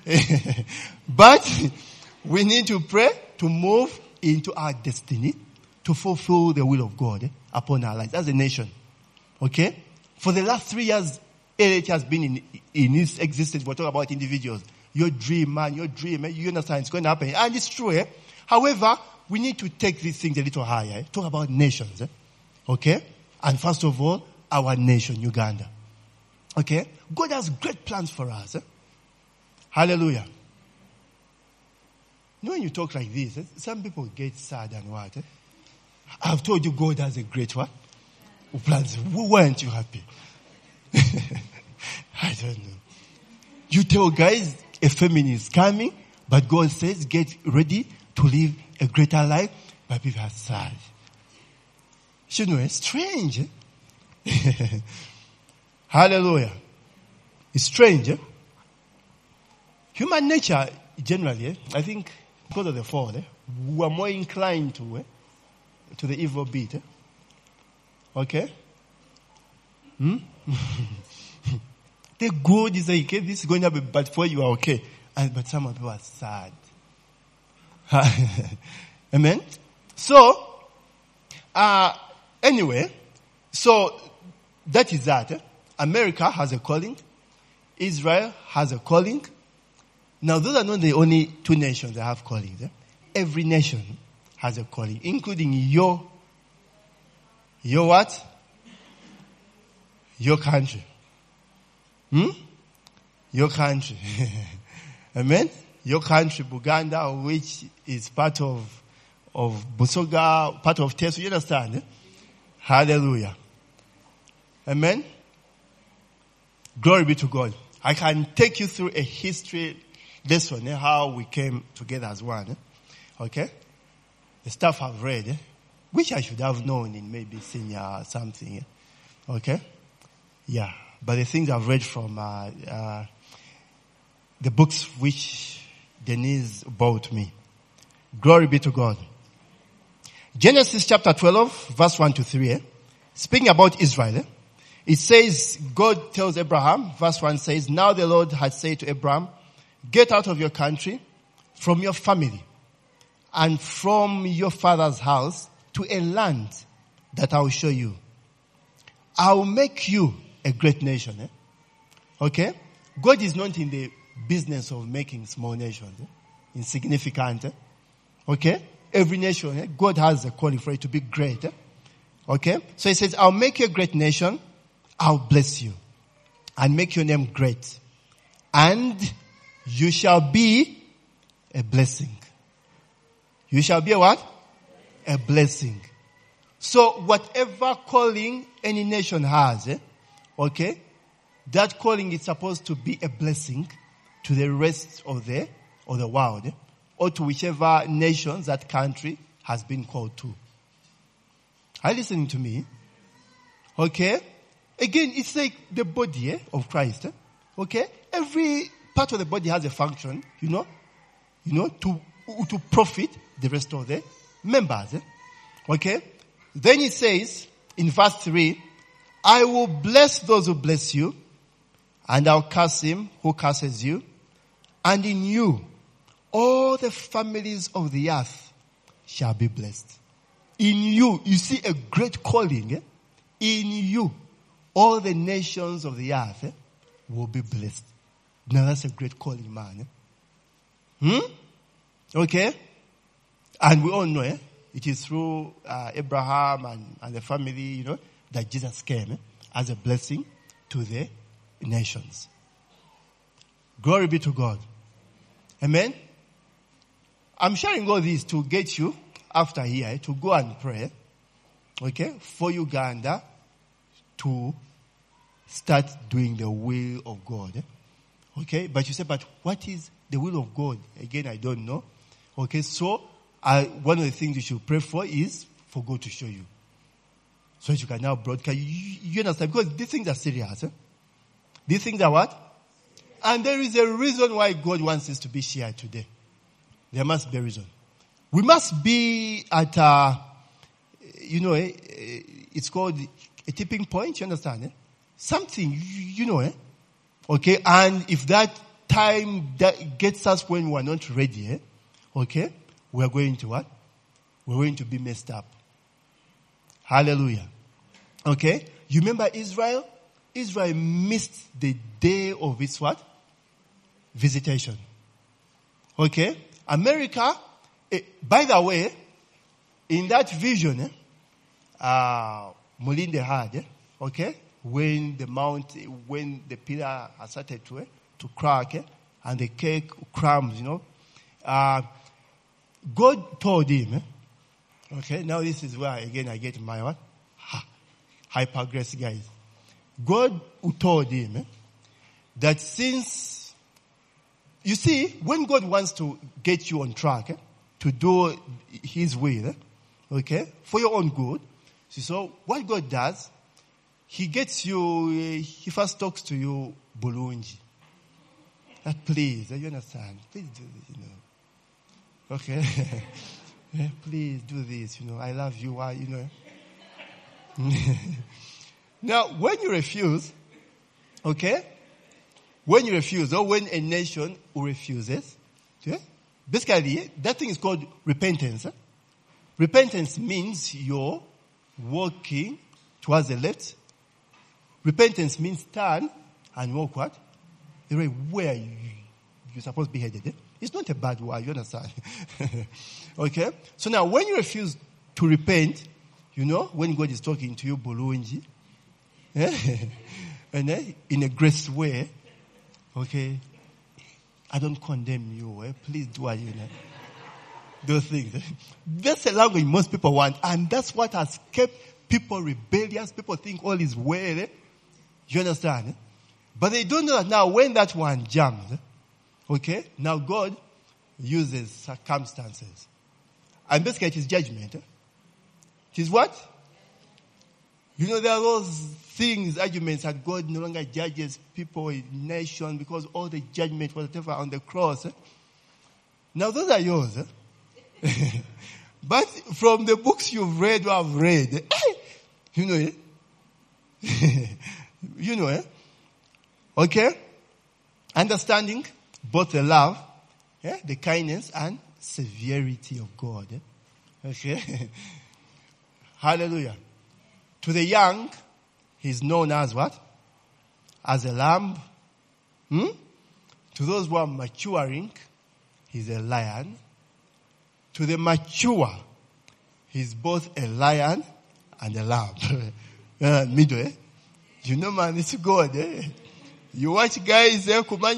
But we need to pray to move into our destiny, to fulfill the will of God upon our lives as a nation. Okay? For the last 3 years, LH has been in its existence. We're talking about individuals. Your dream, man, your dream, you understand it's going to happen. And it's true. However, we need to take these things a little higher. Talk about nations. Okay? And first of all, our nation, Uganda. Okay? God has great plans for us. Hallelujah. You know, when you talk like this, some people get sad and what? I've told you God has a great what? Plans. Why aren't you happy? I don't know. You tell guys a famine is coming, but God says get ready to live a greater life, but people are sad. You know, it's strange. Hallelujah. It's strange. Human nature, generally, I think, because of the fall, we are more inclined to the evil bit. Okay? The good is like, okay, this is going to be bad for you, are okay. But some people are sad. Amen? So, anyway, so that is that. America has a calling. Israel has a calling. Now, those are not the only two nations that have callings. Every nation has a calling, including your what? Your country. Your country. Amen? Your country, Buganda, which is part of Busoga, part of Teso. You understand? Hallelujah. Amen? Glory be to God. I can take you through a history lesson, how we came together as one. Okay? The stuff I've read, which I should have known in maybe senior or something. Okay? Yeah. But the things I've read from the books which Denise bought me. Glory be to God. Genesis chapter 12, verse 1 to 3. Speaking about Israel, it says, God tells Abraham, verse 1 says, now the Lord had said to Abraham, get out of your country, from your family, and from your father's house to a land that I will show you. I will make you a great nation. Okay? God is not in the business of making small nations. Insignificant. Okay? Every nation, God has a calling for it to be great. Okay? So he says, I'll make you a great nation. I'll bless you. And make your name great. And you shall be a blessing. You shall be a what? A blessing. So whatever calling any nation has, okay, that calling is supposed to be a blessing to the rest of the world, or to whichever nation that country has been called to. Are you listening to me? Okay? Again, it's like the body of Christ. Okay? Every part of the body has a function, to profit the rest of the members. Okay? Then it says, in verse 3, I will bless those who bless you, and I'll curse him who curses you. And in you, all the families of the earth shall be blessed. In you see a great calling. In you, all the nations of the earth will be blessed. Now that's a great calling, man. Okay? And we all know it is through Abraham and the family, that Jesus came as a blessing to the nations. Glory be to God. Amen? I'm sharing all this to get you, after here, to go and pray, okay, for Uganda to start doing the will of God. Okay? But you say, but what is the will of God? Again, I don't know. Okay, so one of the things you should pray for is for God to show you. So that you can now broadcast. You understand? Because these things are serious. These things are what? And there is a reason why God wants this to be shared today. There must be a reason. We must be at it's called a tipping point, you understand? Something, okay? And if that time that gets us when we are not ready, okay? We are going to what? We're going to be messed up. Hallelujah. Okay? You remember Israel? Israel missed the day of its what? Visitation. Okay? America, by the way, in that vision, Mulinde had, okay? When the pillar has started to crack, and the cake crumbs, God told him, okay, now this is where again I get my what? Hyper grace guys. God told him that since, you see, when God wants to get you on track to do His will, okay, for your own good, so what God does, He gets you, He first talks to you, Bulungi. That please, you understand? Please do this, Okay? Please do this, I love you, Now, when you refuse, okay? When you refuse, or when a nation refuses, okay? Basically, that thing is called repentance. Repentance means you're walking towards the left. Repentance means turn and walk what? The way where you're supposed to be headed. It's not a bad word, you understand? Okay? So now, when you refuse to repent, when God is talking to you, Bulungi, and in a grace way, okay, I don't condemn you, please do what those things. That's the language most people want, and that's what has kept people rebellious. People think all is well, you understand? But they don't know that now when that one jams, okay, now God uses circumstances. And basically it is judgment. It is what? There are those things, arguments that God no longer judges people in nation because all the judgment, whatever, on the cross. Now those are yours. But from the books you've read or have read, okay? Understanding both the love, the kindness and severity of God. Okay? Hallelujah. To the young, he's known as what? As a lamb. To those who are maturing, he's a lion. To the mature, he's both a lion and a lamb. Middle, man, it's God. You watch guys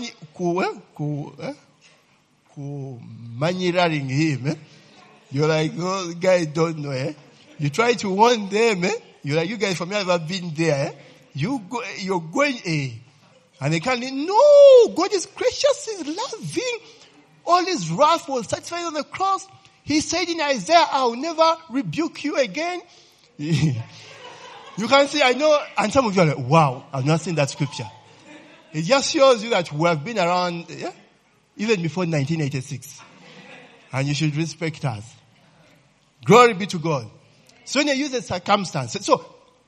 maniraring him. You're like, those guys don't know. You try to warn them. You're like, you guys from here have been there. You're going and they can't. No, God is gracious, He's loving. All His wrath was satisfied on the cross. He said in Isaiah, I'll never rebuke you again. You can see, I know, and some of you are like, wow, I've not seen that scripture. It just shows you that we have been around, even before 1986. And you should respect us. Glory be to God. So when you use the circumstances. So,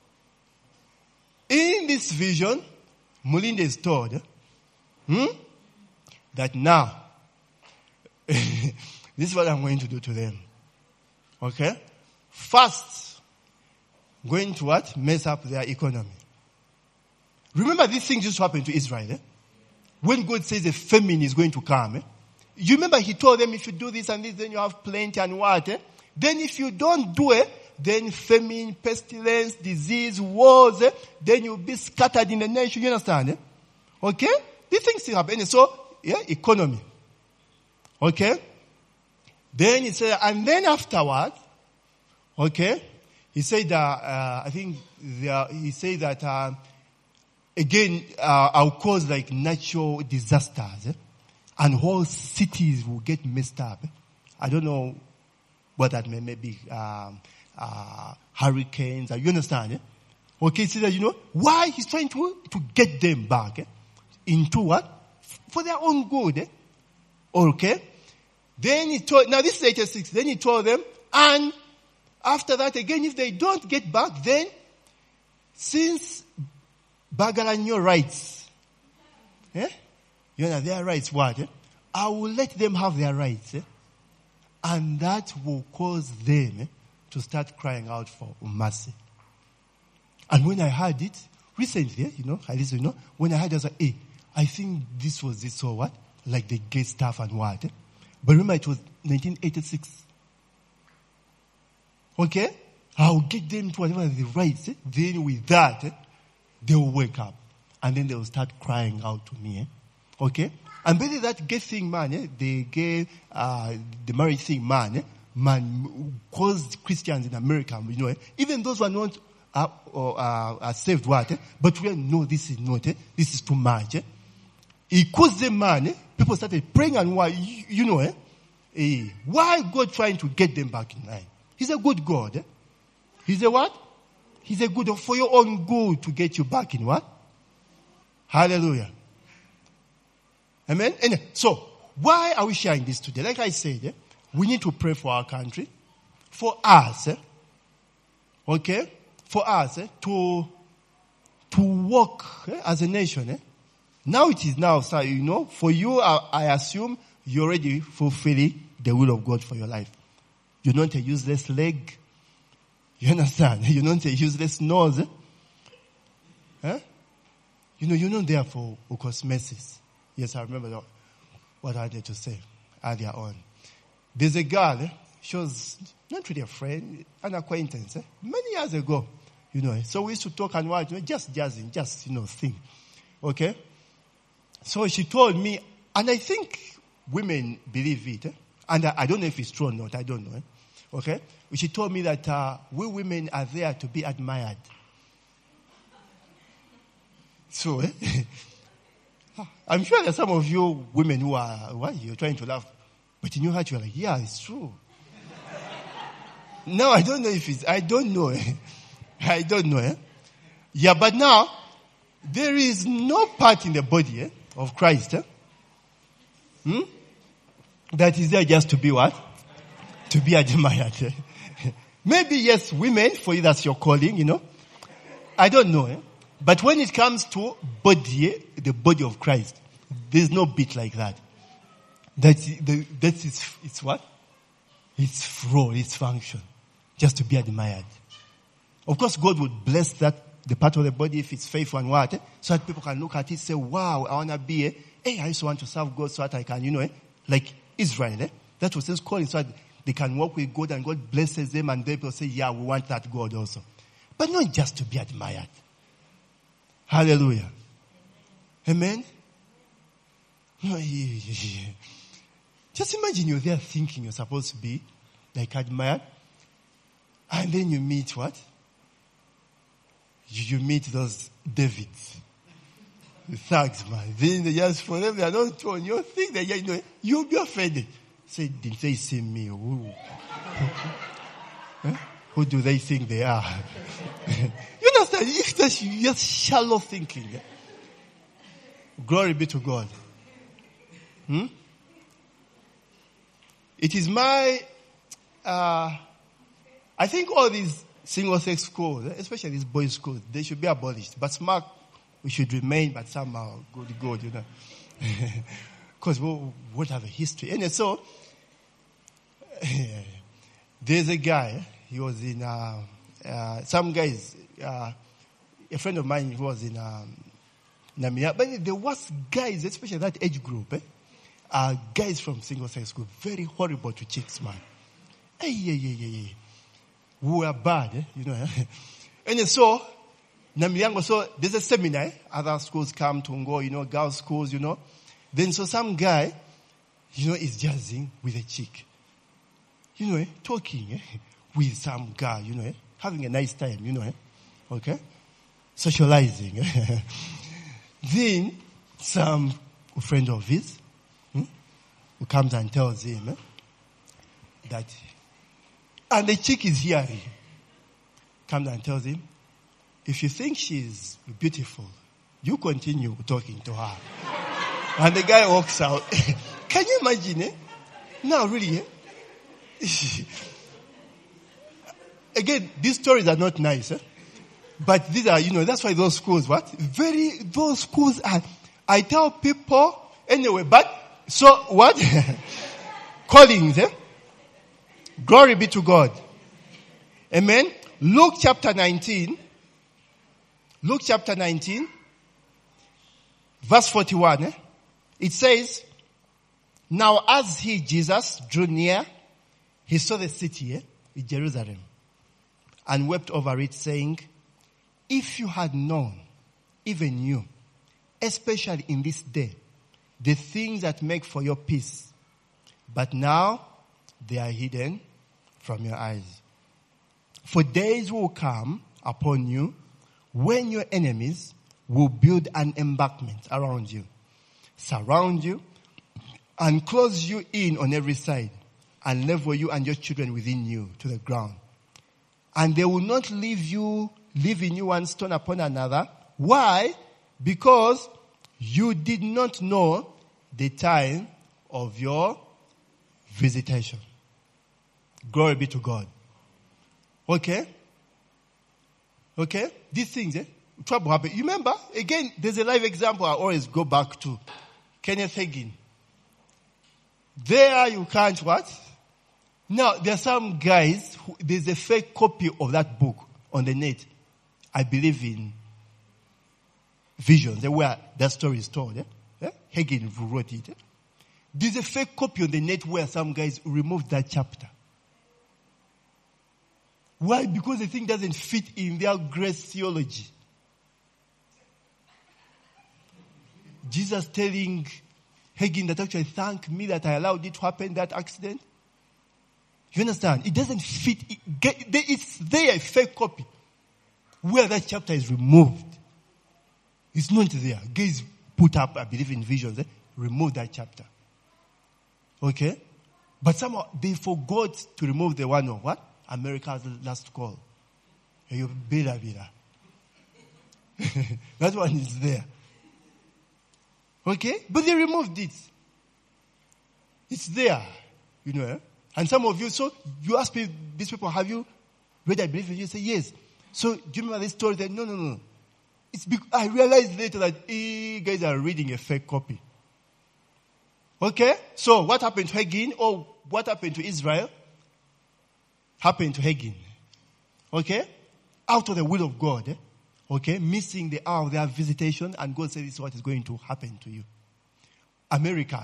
in this vision, Mulinde is told that now, this is what I'm going to do to them. Okay? First, going to what? Mess up their economy. Remember, these things used to happen to Israel. When God says a famine is going to come. You remember he told them, if you do this and this, then you have plenty and what. Then if you don't do it, then famine, pestilence, disease, wars, then you'll be scattered in the nation. You understand? Okay? These things still happen. So, economy. Okay? Then he said, and then afterwards, okay, he said that, he said that, again, I'll cause like natural disasters, and whole cities will get messed up. I don't know what that may be, hurricanes, you understand? Okay, so that, why he's trying to get them back into what? For their own good. Okay? Then he told, now this is 86, then he told them, and after that again, if they don't get back, then since Bagalanyo rights, their rights what? I will let them have their rights, and that will cause them to start crying out for mercy. And when I heard it recently, when I heard it, I was like, I think this was this or what? Like the gay stuff and what? But remember, it was 1986. Okay? I'll get them to whatever the rights. Then with that, they will wake up. And then they will start crying out to me. Okay? And basically that gay thing, man, the gay, the marriage thing, man, caused Christians in America, even those who are not are saved, what? But we know this is not, this is too much. It caused them, man, people started praying and why, why God trying to get them back in line? He's a good God. He's a what? He's a good, for your own good to get you back in what? Hallelujah. Amen? And so, why are we sharing this today? Like I said, we need to pray for our country, for us, okay? For us to walk as a nation. Now it is now, so, for you, I assume you're already fulfilling the will of God for your life. You're not a useless leg. You understand? You're not a useless nose. You're not there for cosmetics. Yes, I remember what I had to say earlier on. There's a girl, she was not really a friend, an acquaintance, many years ago, So we used to talk and what, just jazzing, thing. Okay? So she told me, and I think women believe it, and I don't know if it's true or not, I don't know. Okay? She told me that we women are there to be admired. So, I'm sure there's some of you women who are, why you're trying to laugh, but in your heart you're like, yeah, it's true. No, I don't know if it's, I don't know. I don't know. Yeah, but now, there is no part in the body of Christ that is there just to be what? To be admired. Maybe, yes, women, for you that's your calling, I don't know. But when it comes to body, the body of Christ, there's no bit like that. It's what? Its role, its function. Just to be admired. Of course, God would bless that, the part of the body, if it's faithful and what, so that people can look at it and say, wow, I want to be, I also want to serve God so that I can, like Israel, that was his calling, so that they can walk with God and God blesses them and they will say, yeah, we want that God also. But not just to be admired. Hallelujah. Amen? Just imagine you're there thinking you're supposed to be like admired. And then you meet what? You meet those Davids. The thugs, man. Then they just, for them, they are not torn. You think that, you'll be offended. Say, did they see me? Who do they think they are? You understand? It's just shallow thinking. Glory be to God. It is my, I think all these single-sex schools, especially these boys' schools, they should be abolished. But smart, we should remain, but somehow good, Because we'll have a history. And so, there's a guy, he was in, some guys, a friend of mine who was in But the worst guys, especially that age group, are guys from single-sex school. Very horrible to chicks, man. Hey. We are bad, And so, Namiliango, so there's a seminar. Other schools come to go, girls' schools, Then so some guy, is jazzing with a chick. Talking with some guy, having a nice time, Okay? Socializing. Then some friend of his who comes and tells him that, and the chick is hearing, comes and tells him, if you think she's beautiful, you continue talking to her. And the guy walks out. Can you imagine, No, really, Again, these stories are not nice, But these are, that's why those schools, those schools are, I tell people, anyway, but, so what? Callings, Glory be to God. Amen. Luke chapter 19, verse 41, It says, now as he, Jesus, drew near, he saw the city, in Jerusalem, and wept over it, saying, if you had known, even you, especially in this day, the things that make for your peace, but now they are hidden from your eyes. For days will come upon you when your enemies will build an embankment around you, surround you, and close you in on every side, and level you and your children within you to the ground. And they will not leave in you one stone upon another. Why? Because you did not know the time of your visitation. Glory be to God. Okay? These things, trouble happen. You remember, again, there's a live example I always go back to. Kenneth Hagin. There you can't what? Now, there are some guys, there's a fake copy of that book on the net. I believe in Visions, where that story is told. Hagin wrote it. There's a fake copy on the net where some guys removed that chapter. Why? Because the thing doesn't fit in their grace theology. Jesus telling Hagin that actually thank me that I allowed it to happen, that accident. You understand? It doesn't fit. It's there, a fake copy. Where that chapter is removed. It's not there. Guys put up, I believe in Visions, remove that chapter. Okay? But somehow they forgot to remove the one of what? America's Last Call. That one is there. Okay? But they removed it. It's there. And some of you, so you ask me, these people, have you read I believe in you? Say yes. So do you remember this story? That no. It's I realized later that guys are reading a fake copy. Okay? So what happened to Hagin, or what happened to Israel, happened to Hagin. Okay? Out of the will of God. Okay? Missing the hour of their visitation, and God said this is what is going to happen to you. America,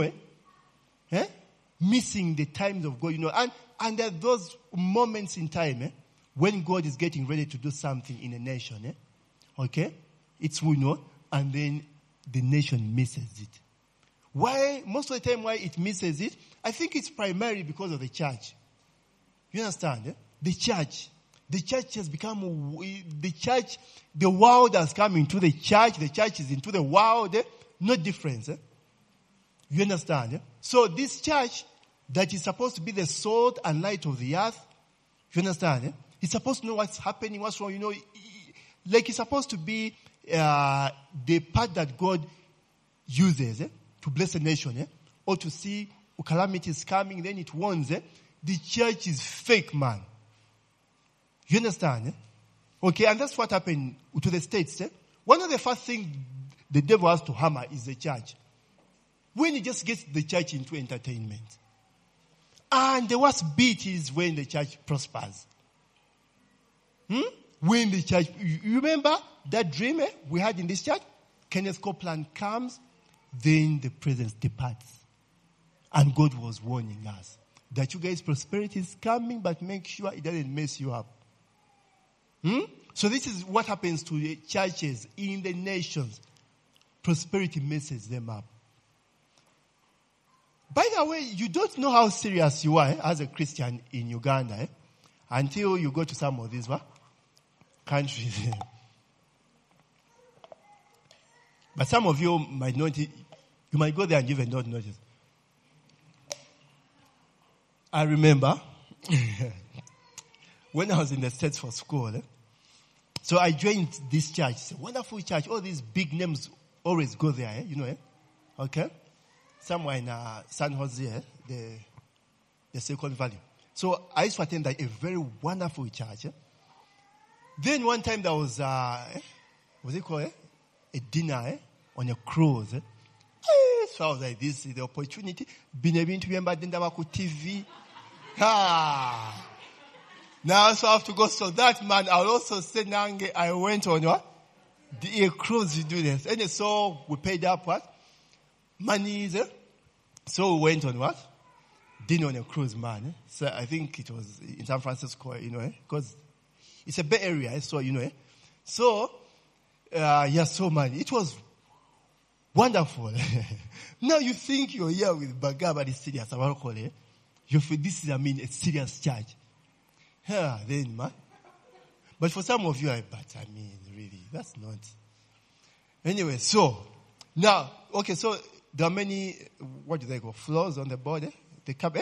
missing the times of God, and there are those moments in time, when God is getting ready to do something in a nation, okay? It's and then the nation misses it. Why? Most of the time why it misses it, I think it's primarily because of the church. You understand? The church has become, the world has come into the church is into the world, no difference. You understand? So this church that is supposed to be the salt and light of the earth, you understand? It's supposed to know what's happening, what's wrong, like it's supposed to be the part that God uses to bless a nation, or to see calamities coming, then it warns. The church is fake, man. You understand? Okay, and that's what happened to the States. One of the first things the devil has to hammer is the church. When he just gets the church into entertainment. And the worst bit is when the church prospers. When the church, you remember that dream we had in this church? Kenneth Copeland comes, then the presence departs. And God was warning us that you guys' prosperity is coming, but make sure it doesn't mess you up. So this is what happens to the churches in the nations. Prosperity messes them up. By the way, you don't know how serious you are as a Christian in Uganda until you go to some of these countries. But some of you might not, you might go there and even not notice. I remember when I was in the States for school, so I joined this church. It's a wonderful church. All these big names always go there, Okay? Somewhere in San Jose, the Silicon Valley. So I used to attend a very wonderful church. Then one time there was, what's it called? A dinner on a cruise. So I was like, this is the opportunity. Been able to remember TV. Now so I have to go. So that man, I'll also say, Nange, I went on what? A cruise to do this. And so we paid up what? Money. So we went on what? Dinner on a cruise, man. So I think it was in San Francisco, because it's a Bay Area. So, So, so man, it was wonderful. Now you think you're here with Baga, but it's serious. You feel this is, a serious church. Then, man. But for some of you, really, that's not. Anyway, so, now, okay, so there are many, what do they call, floors on the board, The cup,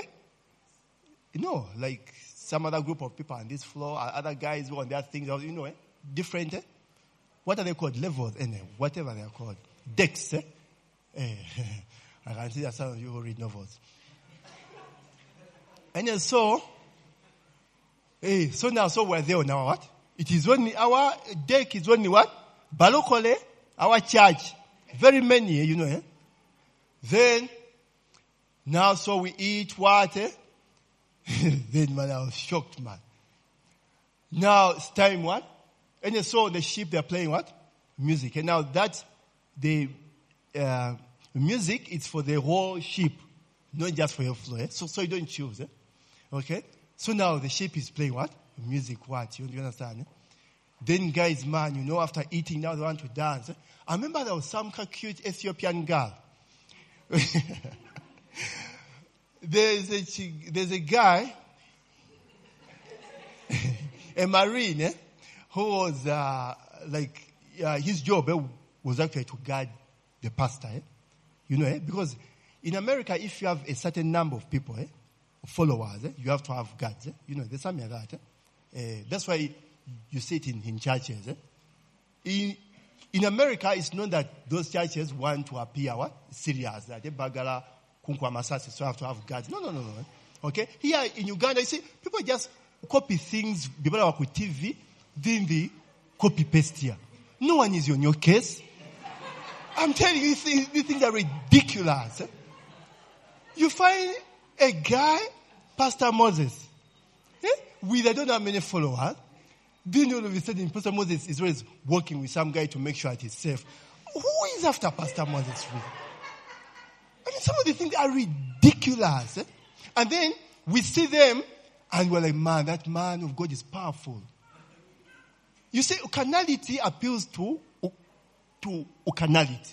like some other group of people on this floor, other guys who on their things, different, what are they called? Levels, whatever they are called. Decks, I can see that some of you who read novels. And then so we're there now, what? It is only, our deck is only what? Balokole, our church. Very many, Then, now so we eat what? Then man, I was shocked, man. Now it's time what? And then so on the ship they're playing what? Music. And now that the music is for the whole ship, not just for your floor. So you don't choose. Okay? So now the ship is playing what? Music what? You understand? Then guys, man, after eating now they want to dance. I remember there was some cute Ethiopian girl. There's a guy, a Marine, who was his job was actually to guard the pastor. Because in America, if you have a certain number of people, followers, you have to have guards. There's something like that. That's why you see it in churches. In America, it's known that those churches want to appear what? Serious. That they bagala kunkwa masasi, so have to have guards. No. Okay? Here in Uganda, you see, people just copy things, people work with TV, then they copy paste here. No one is on your case. I'm telling you, these things are ridiculous. You find a guy, Pastor Moses, with I don't know how many followers. Then all of a sudden, Pastor Moses is always working with some guy to make sure that he's safe. Who is after Pastor Moses really? Some of the things are ridiculous. And then we see them and we're like, man, that man of God is powerful. You see, carnality appeals to carnality.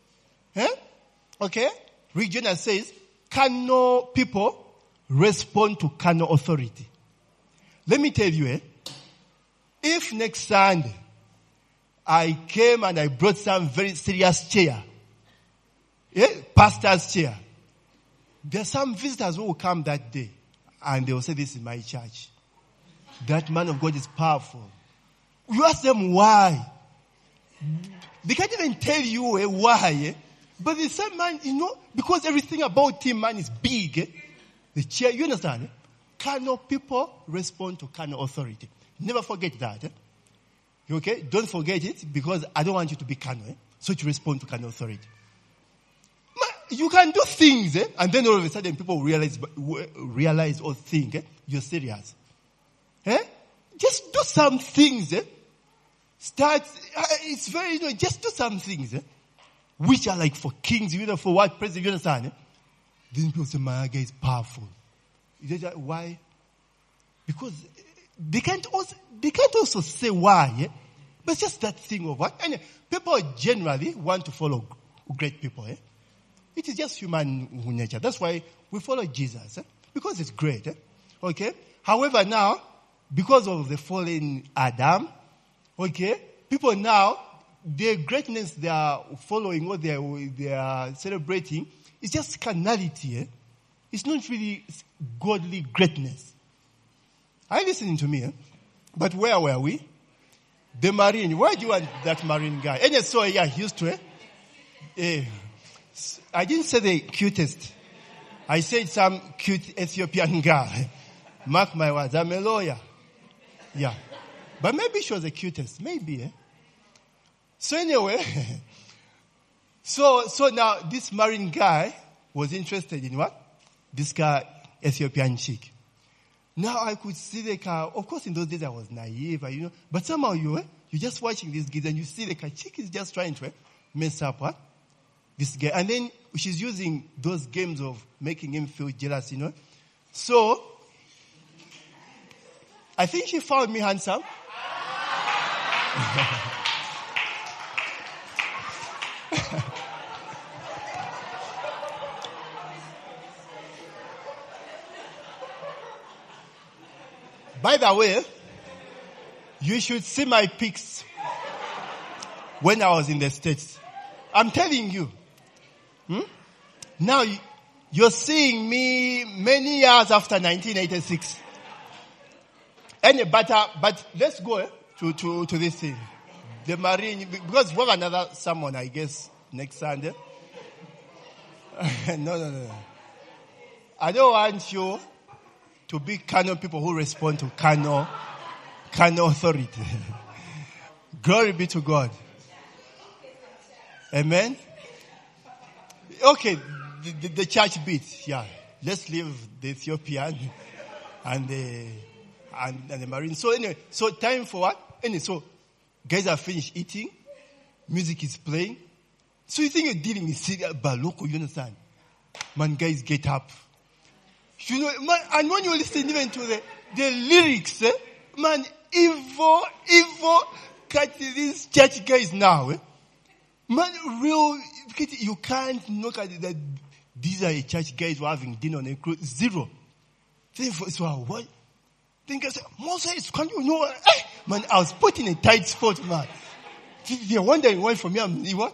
Okay? Rick Jonas says, carnal people respond to carnal authority. Let me tell you, if next Sunday I came and I brought some very serious chair, pastor's chair, there are some visitors who will come that day and they will say, this is my church. That man of God is powerful. You ask them why. They can't even tell you why. But the same man, because everything about him, man, is big. The chair, you understand? Carnal people respond to carnal authority. Never forget that. Okay? Don't forget it because I don't want you to be carnal. So you respond to carnal authority. You can do things, and then all of a sudden people realize or think you're serious. Just do some things. Start. It's very just do some things. which are like for kings, for what president, you understand? Then people say, my guy is powerful. Why? Because they can't also say why, but it's just that thing of what. And people generally want to follow great people. It is just human nature. That's why we follow Jesus, because it's great. Okay? However, now, because of the fallen Adam, okay, people now, their greatness they are following or they are celebrating is just carnality. It's not really godly greatness. Are you listening to me? But where were we? The Marine. Why do you want that Marine guy? And so, he used to, I didn't say the cutest. I said some cute Ethiopian guy. Mark my words. I'm a lawyer. Yeah. But maybe she was the cutest. Maybe, So anyway, so now this Marine guy was interested in what? This guy, Ethiopian chick. Now I could see the car. Of course, in those days I was naive, but somehow you're just watching this kid and you see the car. Chick is just trying to mess up what? This guy. And then she's using those games of making him feel jealous, So, I think she found me handsome. By the way, you should see my pics when I was in the States. I'm telling you. Now, you're seeing me many years after 1986. But let's go to this thing. The Marine, because we have another someone, I guess, next Sunday. No. I don't want you to be Kano people who respond to Kano authority. Glory be to God. Amen. Okay, the church bit, Let's leave the Ethiopian and the Marine. So anyway, so time for what? Anyway, so guys are finished eating, music is playing. So you think you're dealing with Baloko, you understand? Man, guys get up. Man, and when you listen even to the lyrics, man, evil, cut these church guys now. Man, you can't look at that. These are church guys who are having dinner on a cruise. Zero. So what? Think I said, Moses, can you know? Man, I was put in a tight spot, man. They're wondering why from me I'm what?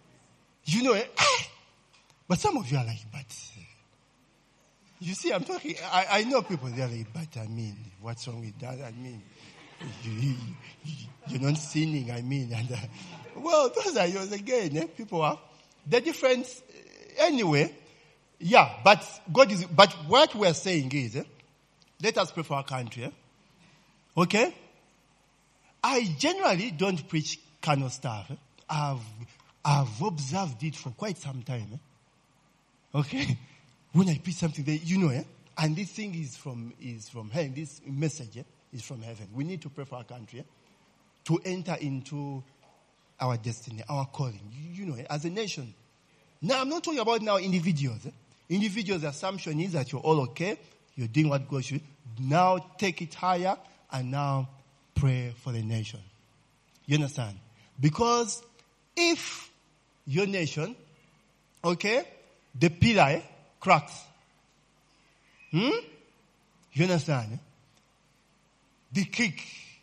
But some of you are like, but you see, I'm talking. I know people. They're like, but I mean, what's wrong with that? I mean, you're not sinning. I mean, and well, those are yours again. People are the difference anyway. Yeah, but God is. But what we're saying is, let us pray for our country. Okay. I generally don't preach carnal stuff. I've observed it for quite some time. Okay. When I preach something, and this thing is from heaven. This message is from heaven. We need to pray for our country to enter into our destiny, our calling. As a nation. Now, I'm not talking about now individuals. Individuals' assumption is that you're all okay. You're doing what God should. Now take it higher and now pray for the nation. You understand? Because if your nation, okay, the pillar cracks. You understand? The cake,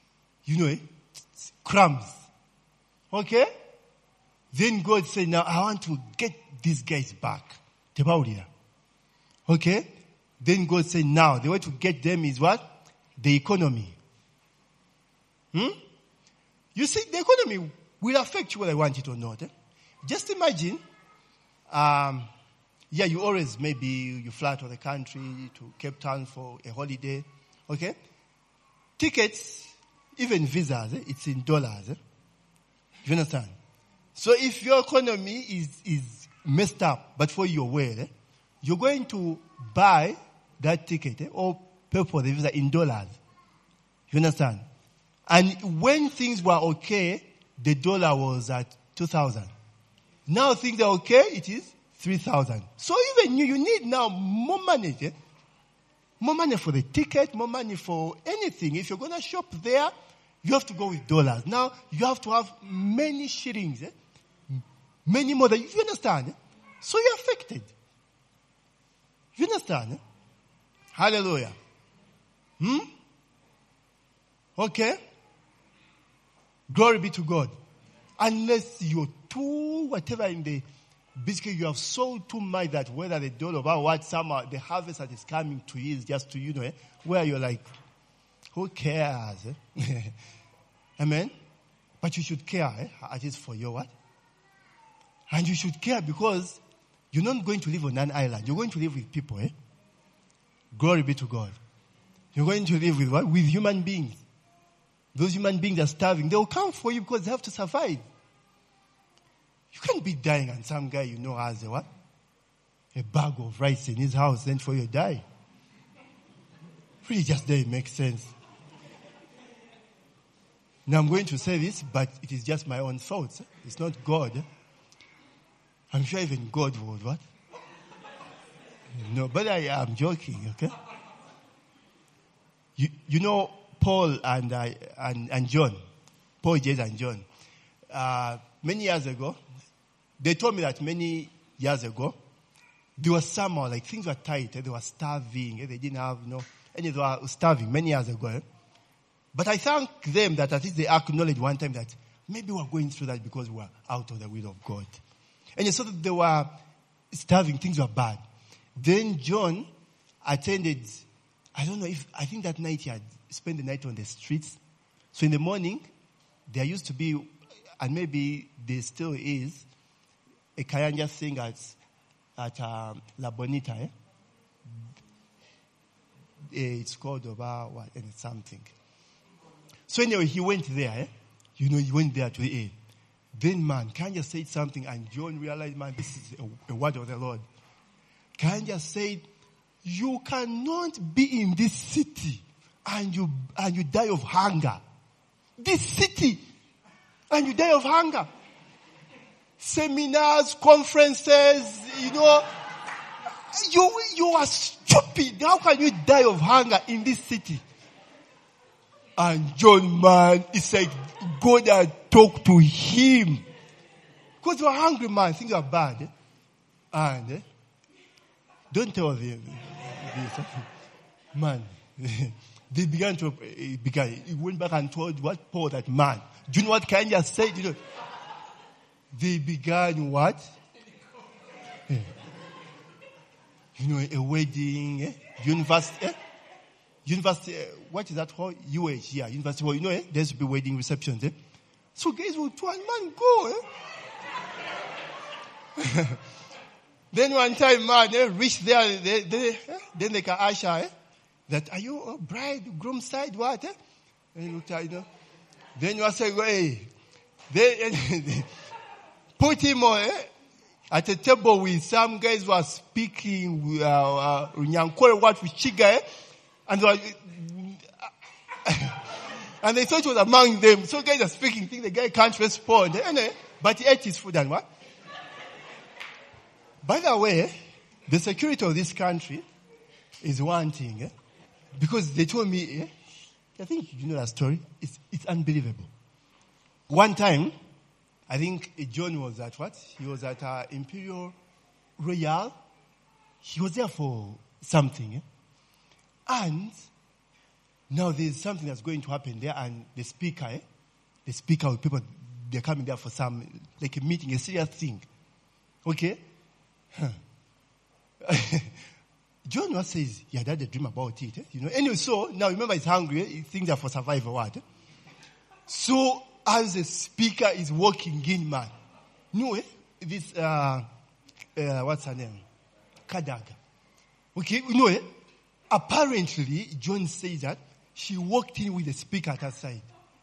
crumbs. Okay? Then God said, now I want to get these guys back. Okay? Then God said, now the way to get them is what? The economy. You see, the economy will affect you whether I want it or not. Just imagine, you always maybe you fly to the country, to Cape Town for a holiday. Okay? Tickets, even visas, it's in dollars. You understand? So if your economy is messed up, but for your way, you're going to buy that ticket or pay for the visa in dollars. You understand? And when things were okay, the dollar was at 2,000. Now things are okay, it is 3,000. So even you need now more money. Eh? More money for the ticket, more money for anything. If you're going to shop there, you have to go with dollars. Now you have to have many shillings. Eh? Many more than you understand. Eh? So you're affected. You understand? Eh? Hallelujah. Okay. Glory be to God. Unless you're too, whatever in the, basically you have sold too much that whether they don't know about what summer, the harvest that is coming to you is just to, where you're like, who cares? Eh? Amen? But you should care, at least for your what? And you should care because you're not going to live on an island. You're going to live with people, eh? Glory be to God. You're going to live with what? With human beings. Those human beings are starving. They will come for you because they have to survive. You can't be dying and some guy has a what? A bag of rice in his house, then for you die. Really just doesn't make sense. Now I'm going to say this, but it is just my own thoughts. It's not God. I'm sure even God would what? No, but I am joking, okay? You know Paul and John, Paul, James and John. Many years ago, they told me that many years ago, there was somehow like things were tight. They were starving. They didn't have and they were starving many years ago. But I thank them that at least they acknowledged one time that maybe we're going through that because we're out of the will of God. And so that they were starving, things were bad. Then John attended, I think that night he had spent the night on the streets. So in the morning, there used to be, and maybe there still is, a Kayanja thing at La Bonita. Eh? It's called Oba, what, and it's something. So anyway, he went there. Eh? He went there to Then man, Kayanja said something, and John realized, man, this is a word of the Lord. Kayanja said, you cannot be in this city and you die of hunger. This city and you die of hunger. Seminars, conferences, you are stupid. How can you die of hunger in this city? And John, man, it's like God had talked to him. Because you are hungry, man. Things are bad. Eh? And don't tell them this. Man, they began to, he went back and told what Paul, that man. Do you know what Kayanja said? They began what? A wedding, university, university, what is that called? Yeah, university hall, there's to be wedding receptions, eh? So guys will to one man go, eh? Then one time, man, reach there, then they can usher, that, are you a bride, groom side, what, eh? And you look at, Then you say, hey, they put him on, at a table with some guys who are speaking, Nyankore, what with Chiga, and and they thought it was among them. So guys are speaking, think the guy can't respond, but he ate his food and what? By the way, the security of this country is one thing, because they told me, I think you know that story. It's unbelievable. One time, I think John was at what? He was at Imperial Royal. He was there for something. And now there's something that's going to happen there, and the speaker with people, they're coming there for some, like a meeting, a serious thing. Okay? John what says, he had a dream about it. Anyway, so now remember he's hungry. He thinks they're for survival. What? So as the speaker is walking in, man, this what's her name? Kadaga. Okay, apparently John says that she walked in with the speaker at her side.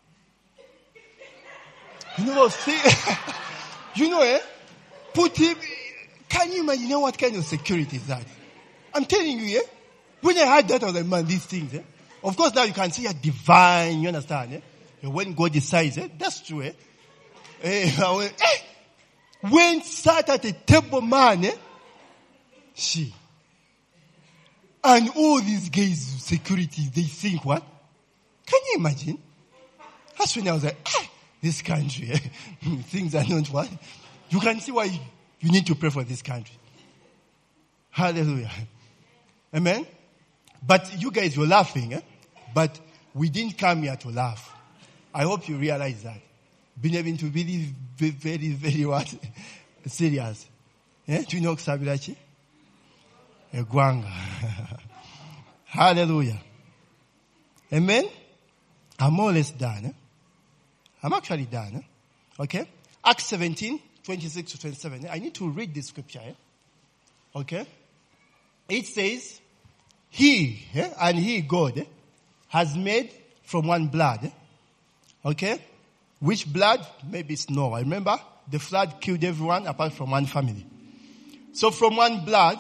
Put him. Can you imagine what kind of security is that? I'm telling you, when I heard that, I was like, man, these things, Of course, now you can see a divine, you understand, When God decides, that's true, When sat at a table, man, she. And all these guys, security, they think what? Can you imagine? That's when I was like, this country, things are not what? You can see why you need to pray for this country. Hallelujah. Amen? But you guys were laughing, but we didn't come here to laugh. I hope you realize that. Being able to be very, very, very what? Serious. Do you know Kusabirachi? Egwanga. Hallelujah. Amen? I'm more or less done. I'm actually done. Okay? Acts 17, 26 to 27. I need to read this scripture. Okay? It says, He, and He, God, has made from one blood. Okay? Which blood? Maybe it's Noah. Remember? The flood killed everyone apart from one family. So from one blood,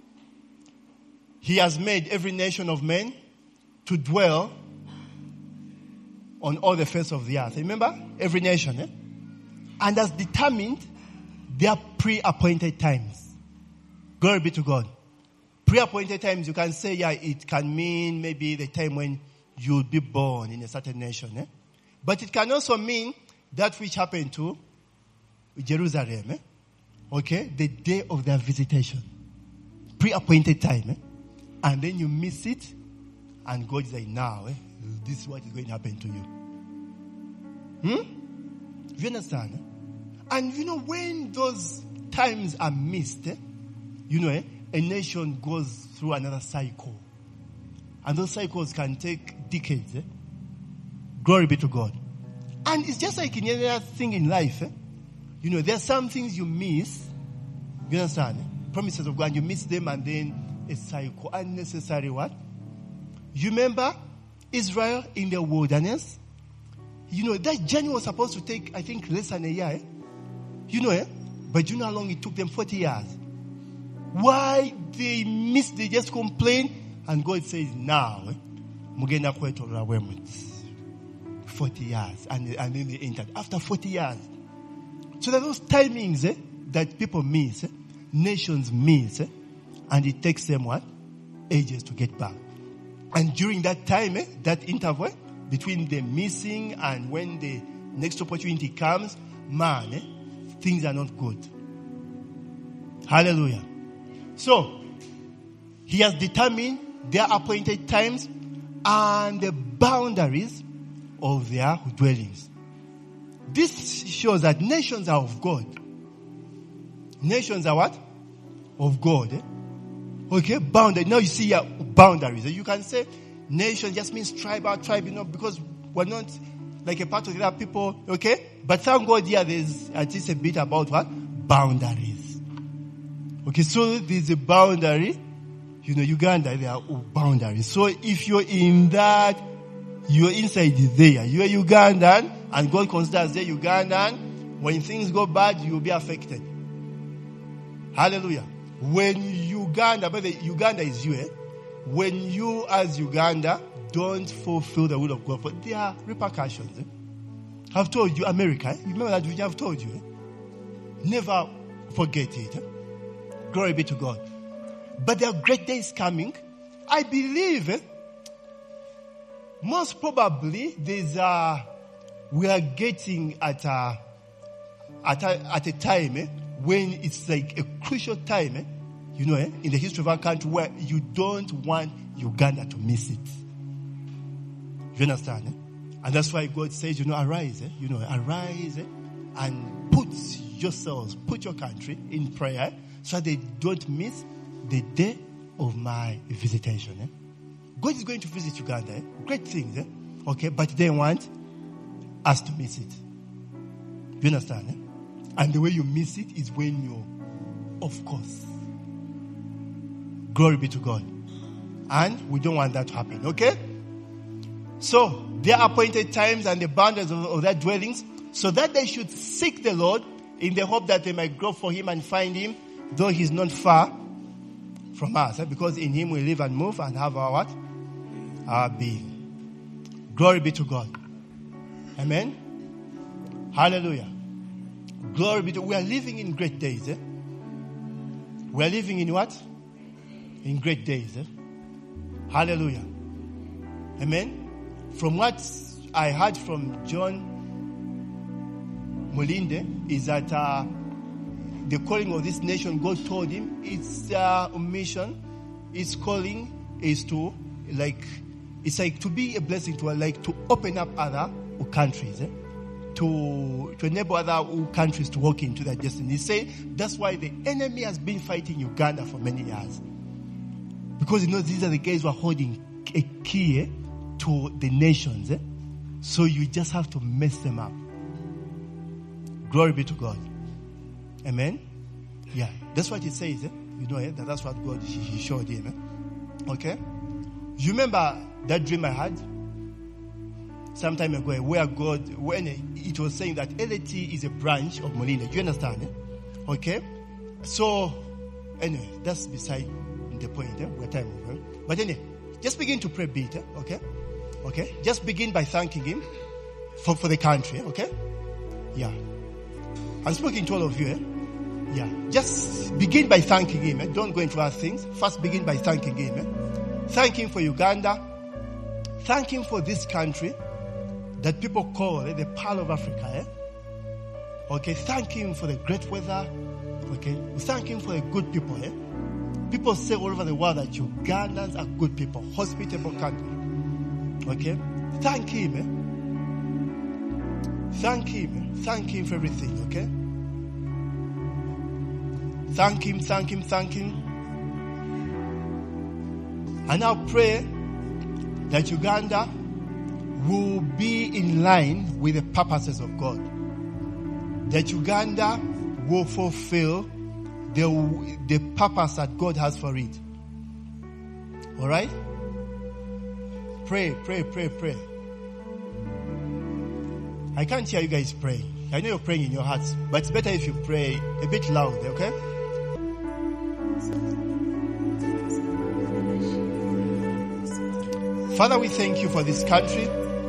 He has made every nation of men to dwell on all the face of the earth. Remember? Every nation. And has determined their pre-appointed times. Glory be to God. Pre-appointed times, you can say, it can mean maybe the time when you'll be born in a certain nation. But it can also mean that which happened to Jerusalem. Okay? The day of their visitation. Pre-appointed time. And then you miss it. And God is like, now, this is what is going to happen to you. You understand? And when those times are missed, a nation goes through another cycle. And those cycles can take decades. Glory be to God. And it's just like in any other thing in life. There are some things you miss. You understand? Promises of God, you miss them and then a cycle. Unnecessary what? You remember Israel in the wilderness? That journey was supposed to take, I think, less than a year. But you know how long it took them? 40 years. Why they missed, they just complain. And God says, now, mugenda kwetolera bwemuti. 40 years. And then they entered. After 40 years. So there are those timings that people miss, nations miss, and it takes them what? Ages to get back. And during that time, that interval between the missing and when the next opportunity comes, things are not good. Hallelujah. So, He has determined their appointed times and the boundaries of their dwellings. This shows that nations are of God. Nations are what? Of God. Okay, boundary. Now you see here boundaries. You can say nation just means tribe, because we're not like a part of the other people. Okay, but thank God here there's at least a bit about what? Boundaries. Okay, so there's a boundary. Uganda, there are boundaries. So if you're in that, you're inside there. You're Ugandan, and God considers you Ugandan. When things go bad, you'll be affected. Hallelujah. When Uganda, but Uganda is you, when you as Uganda don't fulfill the will of God, but there are repercussions. I've told you, America, you remember that which I've told you. Never forget it. Glory be to God. But there are great days coming. I believe, most probably, we are getting at a time when it's like a crucial time, in the history of our country where you don't want Uganda to miss it. You understand? And that's why God says, arise, arise and put your country in prayer so they don't miss the day of my visitation. God is going to visit Uganda. Great things, okay, but they want us to miss it. You understand? And the way you miss it is when you're, of course. Glory be to God. And we don't want that to happen, okay? So, their appointed times and the boundaries of their dwellings, so that they should seek the Lord in the hope that they might grow for Him and find Him, though He's not far from us. Because in Him we live and move and have our what? Our being. Glory be to God. Amen? Hallelujah. Glory be to God. We are living in great days. We are living in what? In great days. Hallelujah. Amen. From what I heard from John Molinde is that the calling of this nation, God told him, its mission, its calling is to it's like to be a blessing to to open up other countries, to enable other countries to walk into their destiny. He say that's why the enemy has been fighting Uganda for many years, because these are the guys who are holding a key to the nations. So you just have to mess them up. Glory be to God. Amen. Yeah, that's what it says. That's what God he showed him. Okay. You remember that dream I had some time ago, when it was saying that LAT is a branch of Molinde. Do you understand? Okay. So anyway, that's beside the point. We're time over. But anyway, just begin to pray a bit. Okay. Okay. Just begin by thanking Him for the country. Okay. Yeah. I'm speaking to all of you. Yeah. Just begin by thanking Him. Don't go into other things. First, begin by thanking Him. Thank Him for Uganda. Thank Him for this country that people call the Pearl of Africa. Okay. Thank Him for the great weather. Okay. Thank Him for the good people. People say all over the world that Ugandans are good people, hospitable country. Okay. Thank Him. Thank Him. Thank Him for everything. Okay. Thank Him. Thank Him. Thank Him. And now pray that Uganda will be in line with the purposes of God. That Uganda will fulfill the purpose that God has for it. All right? Pray. I can't hear you guys pray. I know you're praying in your hearts, but it's better if you pray a bit loud, okay? Father, we thank you for this country.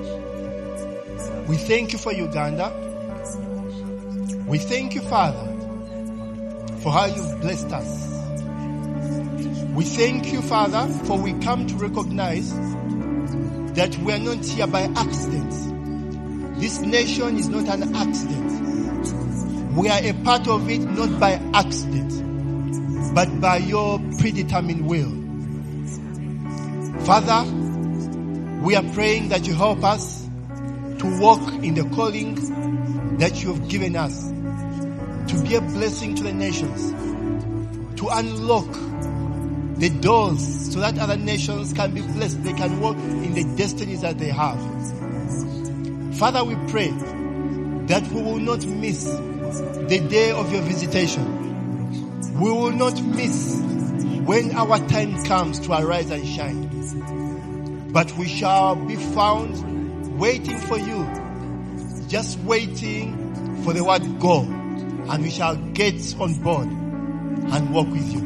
We thank you for Uganda. We thank you, Father, for how you've blessed us. We thank you, Father, for we come to recognize that we are not here by accident. This nation is not an accident. We are a part of it not by accident, but by your predetermined will. Father, we are praying that you help us to walk in the calling that you have given us, to be a blessing to the nations, to unlock the doors so that other nations can be blessed. They can walk in the destinies that they have. Father, we pray that we will not miss the day of your visitation. We will not miss when our time comes to arise and shine. But we shall be found waiting for you, just waiting for the word go, and we shall get on board and walk with you.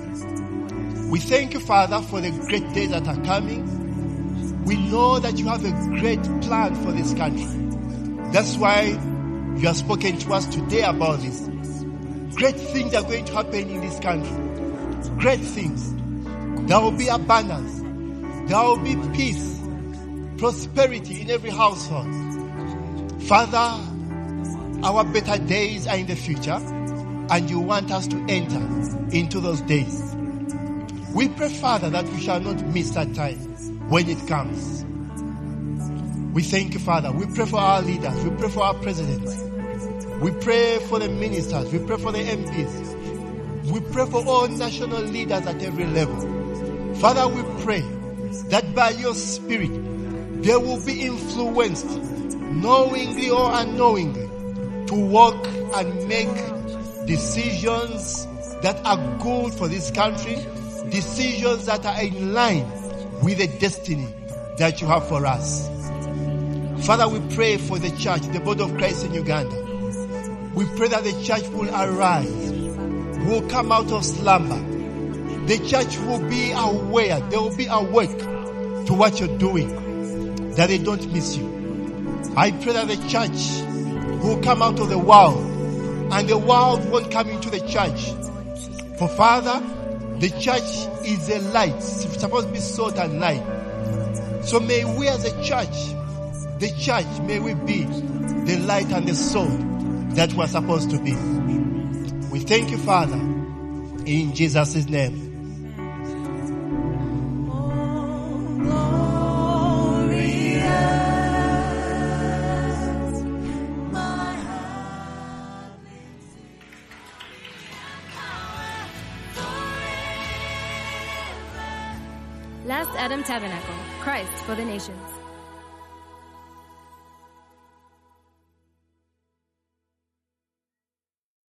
We thank you, Father, for the great days that are coming. We know that you have a great plan for this country. That's why you have spoken to us today about this. Great things are going to happen in this country. Great things. There will be abundance. There will be peace, prosperity in every household. Father, our better days are in the future, and you want us to enter into those days. We pray, Father, that we shall not miss that time when it comes. We thank you, Father. We pray for our leaders. We pray for our presidents. We pray for the ministers. We pray for the MPs. We pray for all national leaders at every level. Father, we pray that by your Spirit, they will be influenced, knowingly or unknowingly, to walk and make decisions that are good for this country, decisions that are in line with the destiny that you have for us. Father, we pray for the church, the body of Christ in Uganda. We pray that the church will arise, will come out of slumber. The church will be aware, they will be awake to what you're doing, that they don't miss you. I pray that the church will come out of the world and the world won't come into the church. For Father, the church is a light. It's supposed to be salt and light. So may we as a church, the church, may we be the light and the salt that we're supposed to be. We thank you, Father, in Jesus' name. Last Adam Tabernacle, Christ for the Nations.